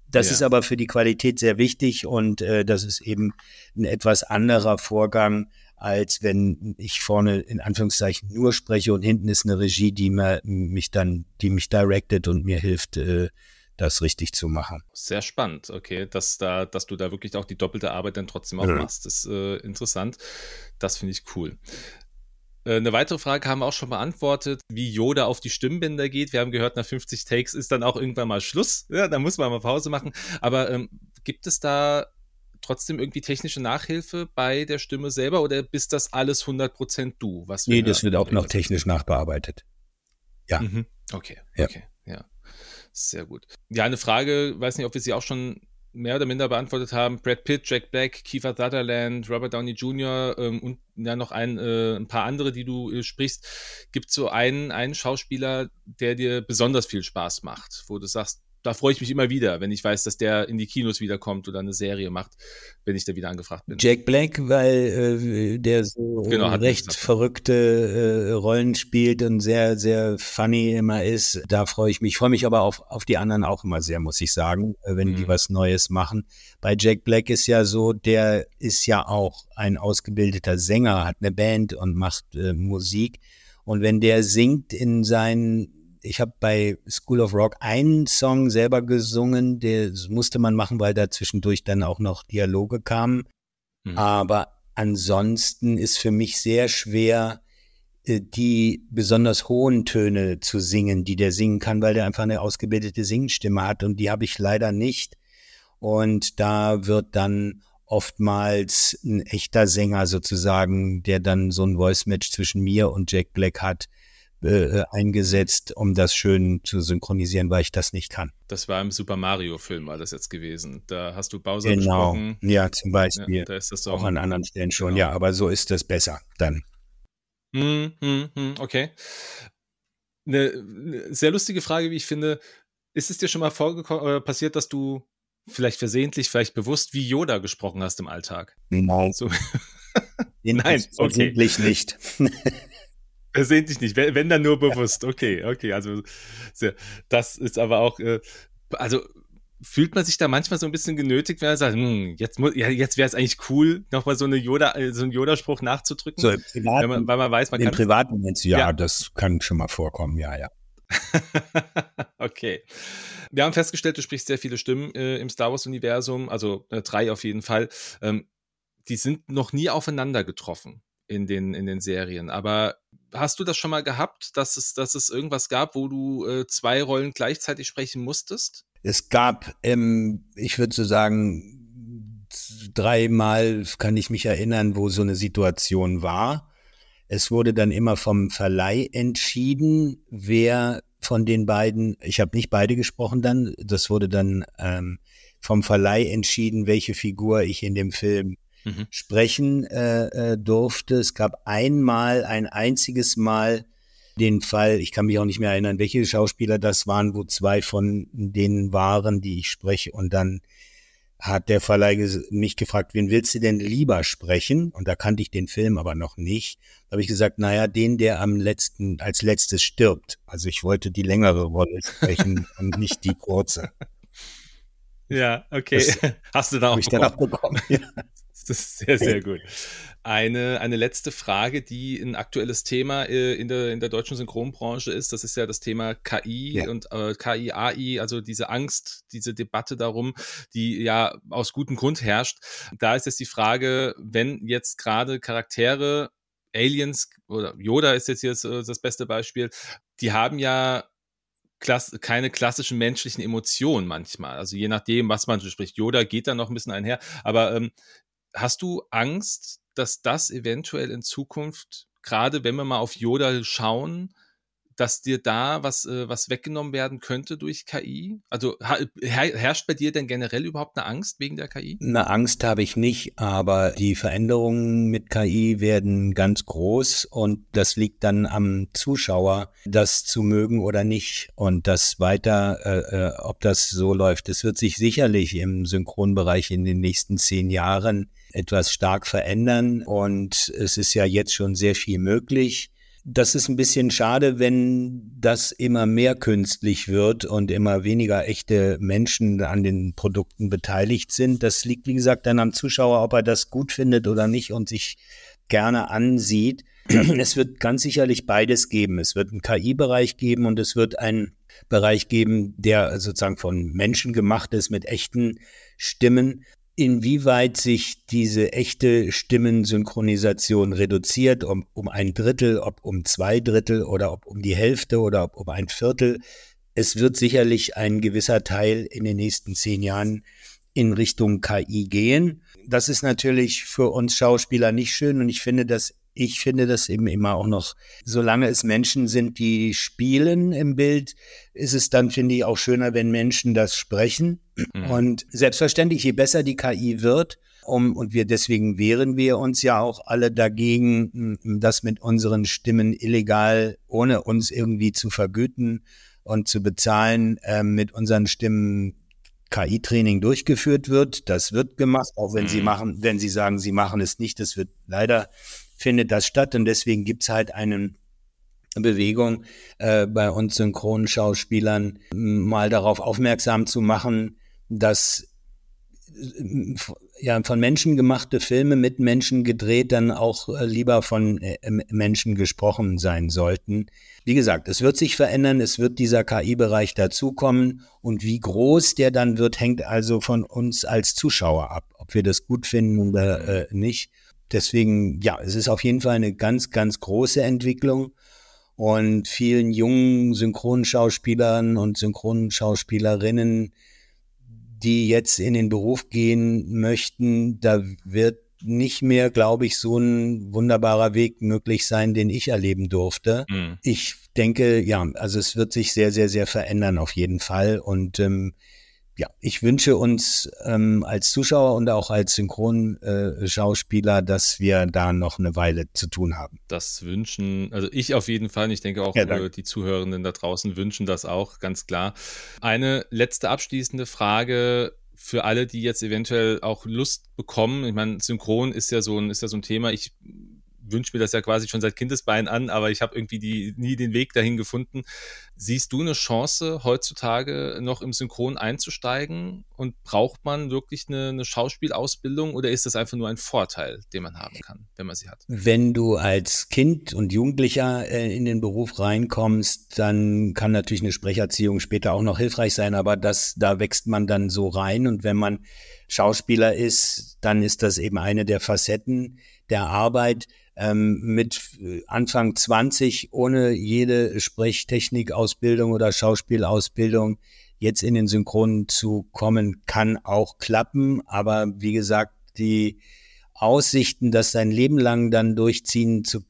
C: Das
B: Ja.
C: ist aber für die Qualität sehr wichtig und äh, das ist eben ein etwas anderer Vorgang, als wenn ich vorne in Anführungszeichen nur spreche und hinten ist eine Regie, die mir, mich dann, die mich directet und mir hilft, äh, das richtig zu machen.
B: Sehr spannend, okay, dass da, dass du da wirklich auch die doppelte Arbeit dann trotzdem auch
C: Ja.
B: machst. Das ist äh, interessant. Das finde ich cool. Äh, eine weitere Frage haben wir auch schon beantwortet, wie Yoda auf die Stimmbänder geht. Wir haben gehört, nach fünfzig Takes ist dann auch irgendwann mal Schluss. Ja, da muss man mal Pause machen. Aber ähm, gibt es da trotzdem irgendwie technische Nachhilfe bei der Stimme selber oder bist das alles hundert Prozent du? Was wir
C: Nee, das
B: hören?
C: wird auch noch technisch nachbearbeitet. Ja.
B: Mhm. Okay,
C: Ja.
B: okay, ja. Sehr gut. Ja, eine Frage, weiß nicht, ob wir sie auch schon mehr oder minder beantwortet haben. Brad Pitt, Jack Black, Kiefer Sutherland, Robert Downey Junior ähm, und ja noch ein, äh, ein paar andere, die du äh, sprichst. Gibt es so einen, einen Schauspieler, der dir besonders viel Spaß macht, wo du sagst, da freue ich mich immer wieder, wenn ich weiß, dass der in die Kinos wiederkommt oder eine Serie macht, wenn ich da wieder angefragt bin.
C: Jack Black, weil äh, der so
B: Genau,
C: äh,
B: hatten wir
C: recht
B: gesagt.
C: verrückte äh, Rollen spielt und sehr, sehr funny immer ist. Da freue ich mich. Ich freue mich aber auf, auf die anderen auch immer sehr, muss ich sagen, äh, wenn
B: Mhm.
C: die was Neues machen. Bei Jack Black ist ja so, der ist ja auch ein ausgebildeter Sänger, hat eine Band und macht äh, Musik. Und wenn der singt in seinen Ich habe bei School of Rock einen Song selber gesungen, der das musste man machen, weil da zwischendurch dann auch noch Dialoge kamen.
B: Mhm.
C: Aber ansonsten ist für mich sehr schwer, äh, die besonders hohen Töne zu singen, die der singen kann, weil der einfach eine ausgebildete Singstimme hat und die habe ich leider nicht. Und da wird dann oftmals ein echter Sänger sozusagen, der dann so ein Voice-Match zwischen mir und Jack Black hat, äh, eingesetzt, um das schön zu synchronisieren, weil ich das nicht kann.
B: Das war im Super Mario-Film, war das jetzt gewesen. Da hast du Bowser
C: Genau,
B: gesprochen.
C: ja, zum Beispiel.
B: Ja, da ist das
C: Auch
B: Song.
C: an anderen Stellen schon,
B: Genau.
C: ja, aber so ist das besser dann.
B: Hm, hm, hm, okay. Eine, eine sehr lustige Frage, wie ich finde. Ist es dir schon mal vorgeko- äh, passiert, dass du vielleicht versehentlich, vielleicht bewusst wie Yoda gesprochen hast im Alltag?
C: Nein,
B: So,
C: den
B: Nein, okay.
C: versehentlich nicht.
B: versehentlich nicht, wenn, wenn dann nur bewusst. Okay, okay, also sehr, das ist aber auch, äh, also fühlt man sich da manchmal so ein bisschen genötigt, wenn man sagt, hm, jetzt muss, ja, jetzt wäre es eigentlich cool, nochmal so eine Yoda, äh, so einen Yoda-Spruch nachzudrücken,
C: So im
B: wenn
C: privaten,
B: man, weil man weiß, man
C: im
B: kann.
C: privaten Moment, ja,
B: Ja.
C: das kann schon mal vorkommen, ja, ja.
B: Okay. Wir haben festgestellt, du sprichst sehr viele Stimmen äh, im Star Wars-Universum, also äh, drei auf jeden Fall. Ähm, die sind noch nie aufeinander getroffen in den, in den Serien. Aber hast du das schon mal gehabt, dass es, dass es irgendwas gab, wo du äh, zwei Rollen gleichzeitig sprechen musstest?
C: Es gab, ähm, ich würde so sagen, dreimal kann ich mich erinnern, wo so eine Situation war. Es wurde dann immer vom Verleih entschieden, wer von den beiden, ich habe nicht beide gesprochen dann, das wurde dann ähm, vom Verleih entschieden, welche Figur ich in dem Film
B: Mhm.
C: sprechen äh, äh, durfte. Es gab einmal, ein einziges Mal den Fall, ich kann mich auch nicht mehr erinnern, welche Schauspieler das waren, wo zwei von denen waren, die ich spreche. Und dann hat der Verleih ges- mich gefragt, wen willst du denn lieber sprechen? Und da kannte ich den Film aber noch nicht. Da habe ich gesagt, naja, den, der am letzten, als letztes stirbt. Also ich wollte die längere Rolle sprechen und nicht die kurze.
B: Ja, okay.
C: Das
B: Hast du da auch
C: Habe ich dann auch bekommen. Ja.
B: Das ist sehr, sehr gut. Eine, eine letzte Frage, die ein aktuelles Thema äh, in der, in der deutschen Synchronbranche ist, das ist ja das Thema K I
C: Ja.
B: und äh, K I, A I, also diese Angst, diese Debatte darum, die ja aus gutem Grund herrscht. Da ist jetzt die Frage, wenn jetzt gerade Charaktere, Aliens oder Yoda ist jetzt hier das, äh, das beste Beispiel, die haben ja Klass- keine klassischen menschlichen Emotionen manchmal. Also je nachdem, was man so spricht. Yoda geht da noch ein bisschen einher. Aber ähm, hast du Angst, dass das eventuell in Zukunft, gerade wenn wir mal auf Yoda schauen, dass dir da was, äh, was weggenommen werden könnte durch K I? Also ha- her- herrscht bei dir denn generell überhaupt eine Angst wegen der K I?
C: Eine Angst habe ich nicht, aber die Veränderungen mit K I werden ganz groß und das liegt dann am Zuschauer, das zu mögen oder nicht und das weiter, äh, äh, ob das so läuft. Es wird sich sicherlich im Synchronbereich in den nächsten zehn Jahren etwas stark verändern und es ist ja jetzt schon sehr viel möglich. das ist ein bisschen schade, wenn das immer mehr künstlich wird und immer weniger echte Menschen an den Produkten beteiligt sind. Das liegt, wie gesagt, dann am Zuschauer, ob er das gut findet oder nicht und sich gerne ansieht. Es wird ganz sicherlich beides geben. Es wird einen K I-Bereich geben und es wird einen Bereich geben, der sozusagen von Menschen gemacht ist mit echten Stimmen. Inwieweit sich diese echte Stimmensynchronisation reduziert, um, um ein Drittel, ob um zwei Drittel oder ob um die Hälfte oder ob um ein Viertel. Es wird sicherlich ein gewisser Teil in den nächsten zehn Jahren in Richtung K I gehen. Das ist natürlich für uns Schauspieler nicht schön und ich finde das Ich finde das eben immer auch noch, solange es Menschen sind, die spielen im Bild, ist es dann, finde ich, auch schöner, wenn Menschen das sprechen. Mhm. Und selbstverständlich, je besser die K I wird, um, und wir deswegen wehren wir uns ja auch alle dagegen, das mit unseren Stimmen illegal, ohne uns irgendwie zu vergüten und zu bezahlen, äh, mit unseren Stimmen K I-Training durchgeführt wird. Das wird gemacht, auch wenn mhm. sie machen, wenn sie sagen, sie machen es nicht, das wird leider findet das statt und deswegen gibt's halt eine Bewegung äh, bei uns Synchronschauspielern, mal darauf aufmerksam zu machen, dass äh, ja von Menschen gemachte Filme mit Menschen gedreht dann auch äh, lieber von äh, Menschen gesprochen sein sollten. Wie gesagt, es wird sich verändern, es wird dieser K I-Bereich dazukommen und wie groß der dann wird, hängt also von uns als Zuschauer ab, ob wir das gut finden oder äh, nicht. Deswegen, ja, es ist auf jeden Fall eine ganz, ganz große Entwicklung und vielen jungen Synchronschauspielern und Synchronschauspielerinnen, die jetzt in den Beruf gehen möchten, da wird nicht mehr, glaube ich, so ein wunderbarer Weg möglich sein, den ich erleben durfte. Mhm. Ich denke, ja, also es wird sich sehr, sehr, sehr verändern auf jeden Fall und ähm, ja, ich wünsche uns ähm, als Zuschauer und auch als Synchronschauspieler, äh, dass wir da noch eine Weile zu tun haben.
B: Das wünschen, also ich auf jeden Fall, ich denke auch ja, äh, die Zuhörenden da draußen wünschen das auch, ganz klar. Eine letzte abschließende Frage für alle, die jetzt eventuell auch Lust bekommen. Ich meine, Synchron ist ja so ein, ist ja so ein Thema. Ich wünsche mir das ja quasi schon seit Kindesbein an, aber ich habe irgendwie die, nie den Weg dahin gefunden. Siehst du eine Chance, heutzutage noch im Synchron einzusteigen und braucht man wirklich eine, eine Schauspielausbildung oder ist das einfach nur ein Vorteil, den man haben kann, wenn man sie hat?
C: Wenn du als Kind und Jugendlicher äh, in den Beruf reinkommst, dann kann natürlich eine Sprecherziehung später auch noch hilfreich sein, aber das, da wächst man dann so rein und wenn man Schauspieler ist, dann ist das eben eine der Facetten der Arbeit. Ähm, mit Anfang zwanzig ohne jede Sprechtechnikausbildung oder Schauspielausbildung jetzt in den Synchron zu kommen, kann auch klappen. Aber wie gesagt, die Aussichten, das sein Leben lang dann durchziehen zu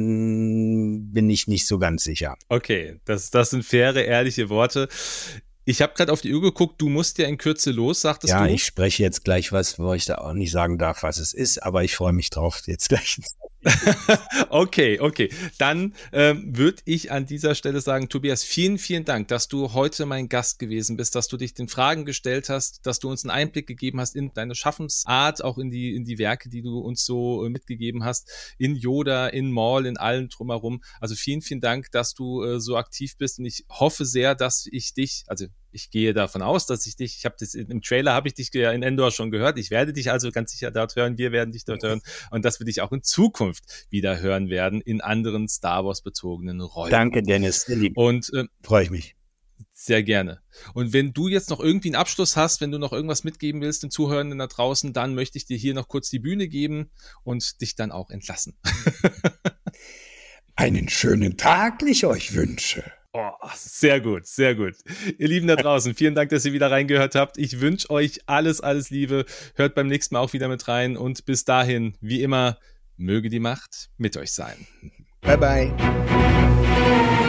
C: können, bin ich nicht so ganz sicher.
B: Okay, das, das sind faire, ehrliche Worte. Ich habe gerade auf die Uhr geguckt, du musst ja in Kürze los, sagtest
C: ja,
B: du?
C: Ja, ich spreche jetzt gleich was, wo ich da auch nicht sagen darf, was es ist, aber ich freue mich drauf, jetzt gleich.
B: Okay, okay. Dann ähm, würde ich an dieser Stelle sagen, Tobias, vielen, vielen Dank, dass du heute mein Gast gewesen bist, dass du dich den Fragen gestellt hast, dass du uns einen Einblick gegeben hast in deine Schaffensart, auch in die in die Werke, die du uns so äh, mitgegeben hast, in Yoda, in Maul, in allem drumherum. Also vielen, vielen Dank, dass du äh, so aktiv bist und ich hoffe sehr, dass ich dich, also ich gehe davon aus, dass ich dich, ich habe das im Trailer habe ich dich ja in Endor schon gehört. Ich werde dich also ganz sicher dort hören. Wir werden dich dort hören und dass wir dich auch in Zukunft wieder hören werden in anderen Star Wars bezogenen Rollen.
C: Danke, Dennis.
B: Und äh,
C: freue ich mich.
B: Sehr gerne. Und wenn du jetzt noch irgendwie einen Abschluss hast, wenn du noch irgendwas mitgeben willst den Zuhörenden da draußen, dann möchte ich dir hier noch kurz die Bühne geben und dich dann auch entlassen.
A: Einen schönen Tag, den ich euch wünsche.
B: Oh, sehr gut, sehr gut. Ihr Lieben da draußen, vielen Dank, dass ihr wieder reingehört habt. Ich wünsche euch alles, alles Liebe. Hört beim nächsten Mal auch wieder mit rein und bis dahin, wie immer, möge die Macht mit euch sein.
C: Bye, bye.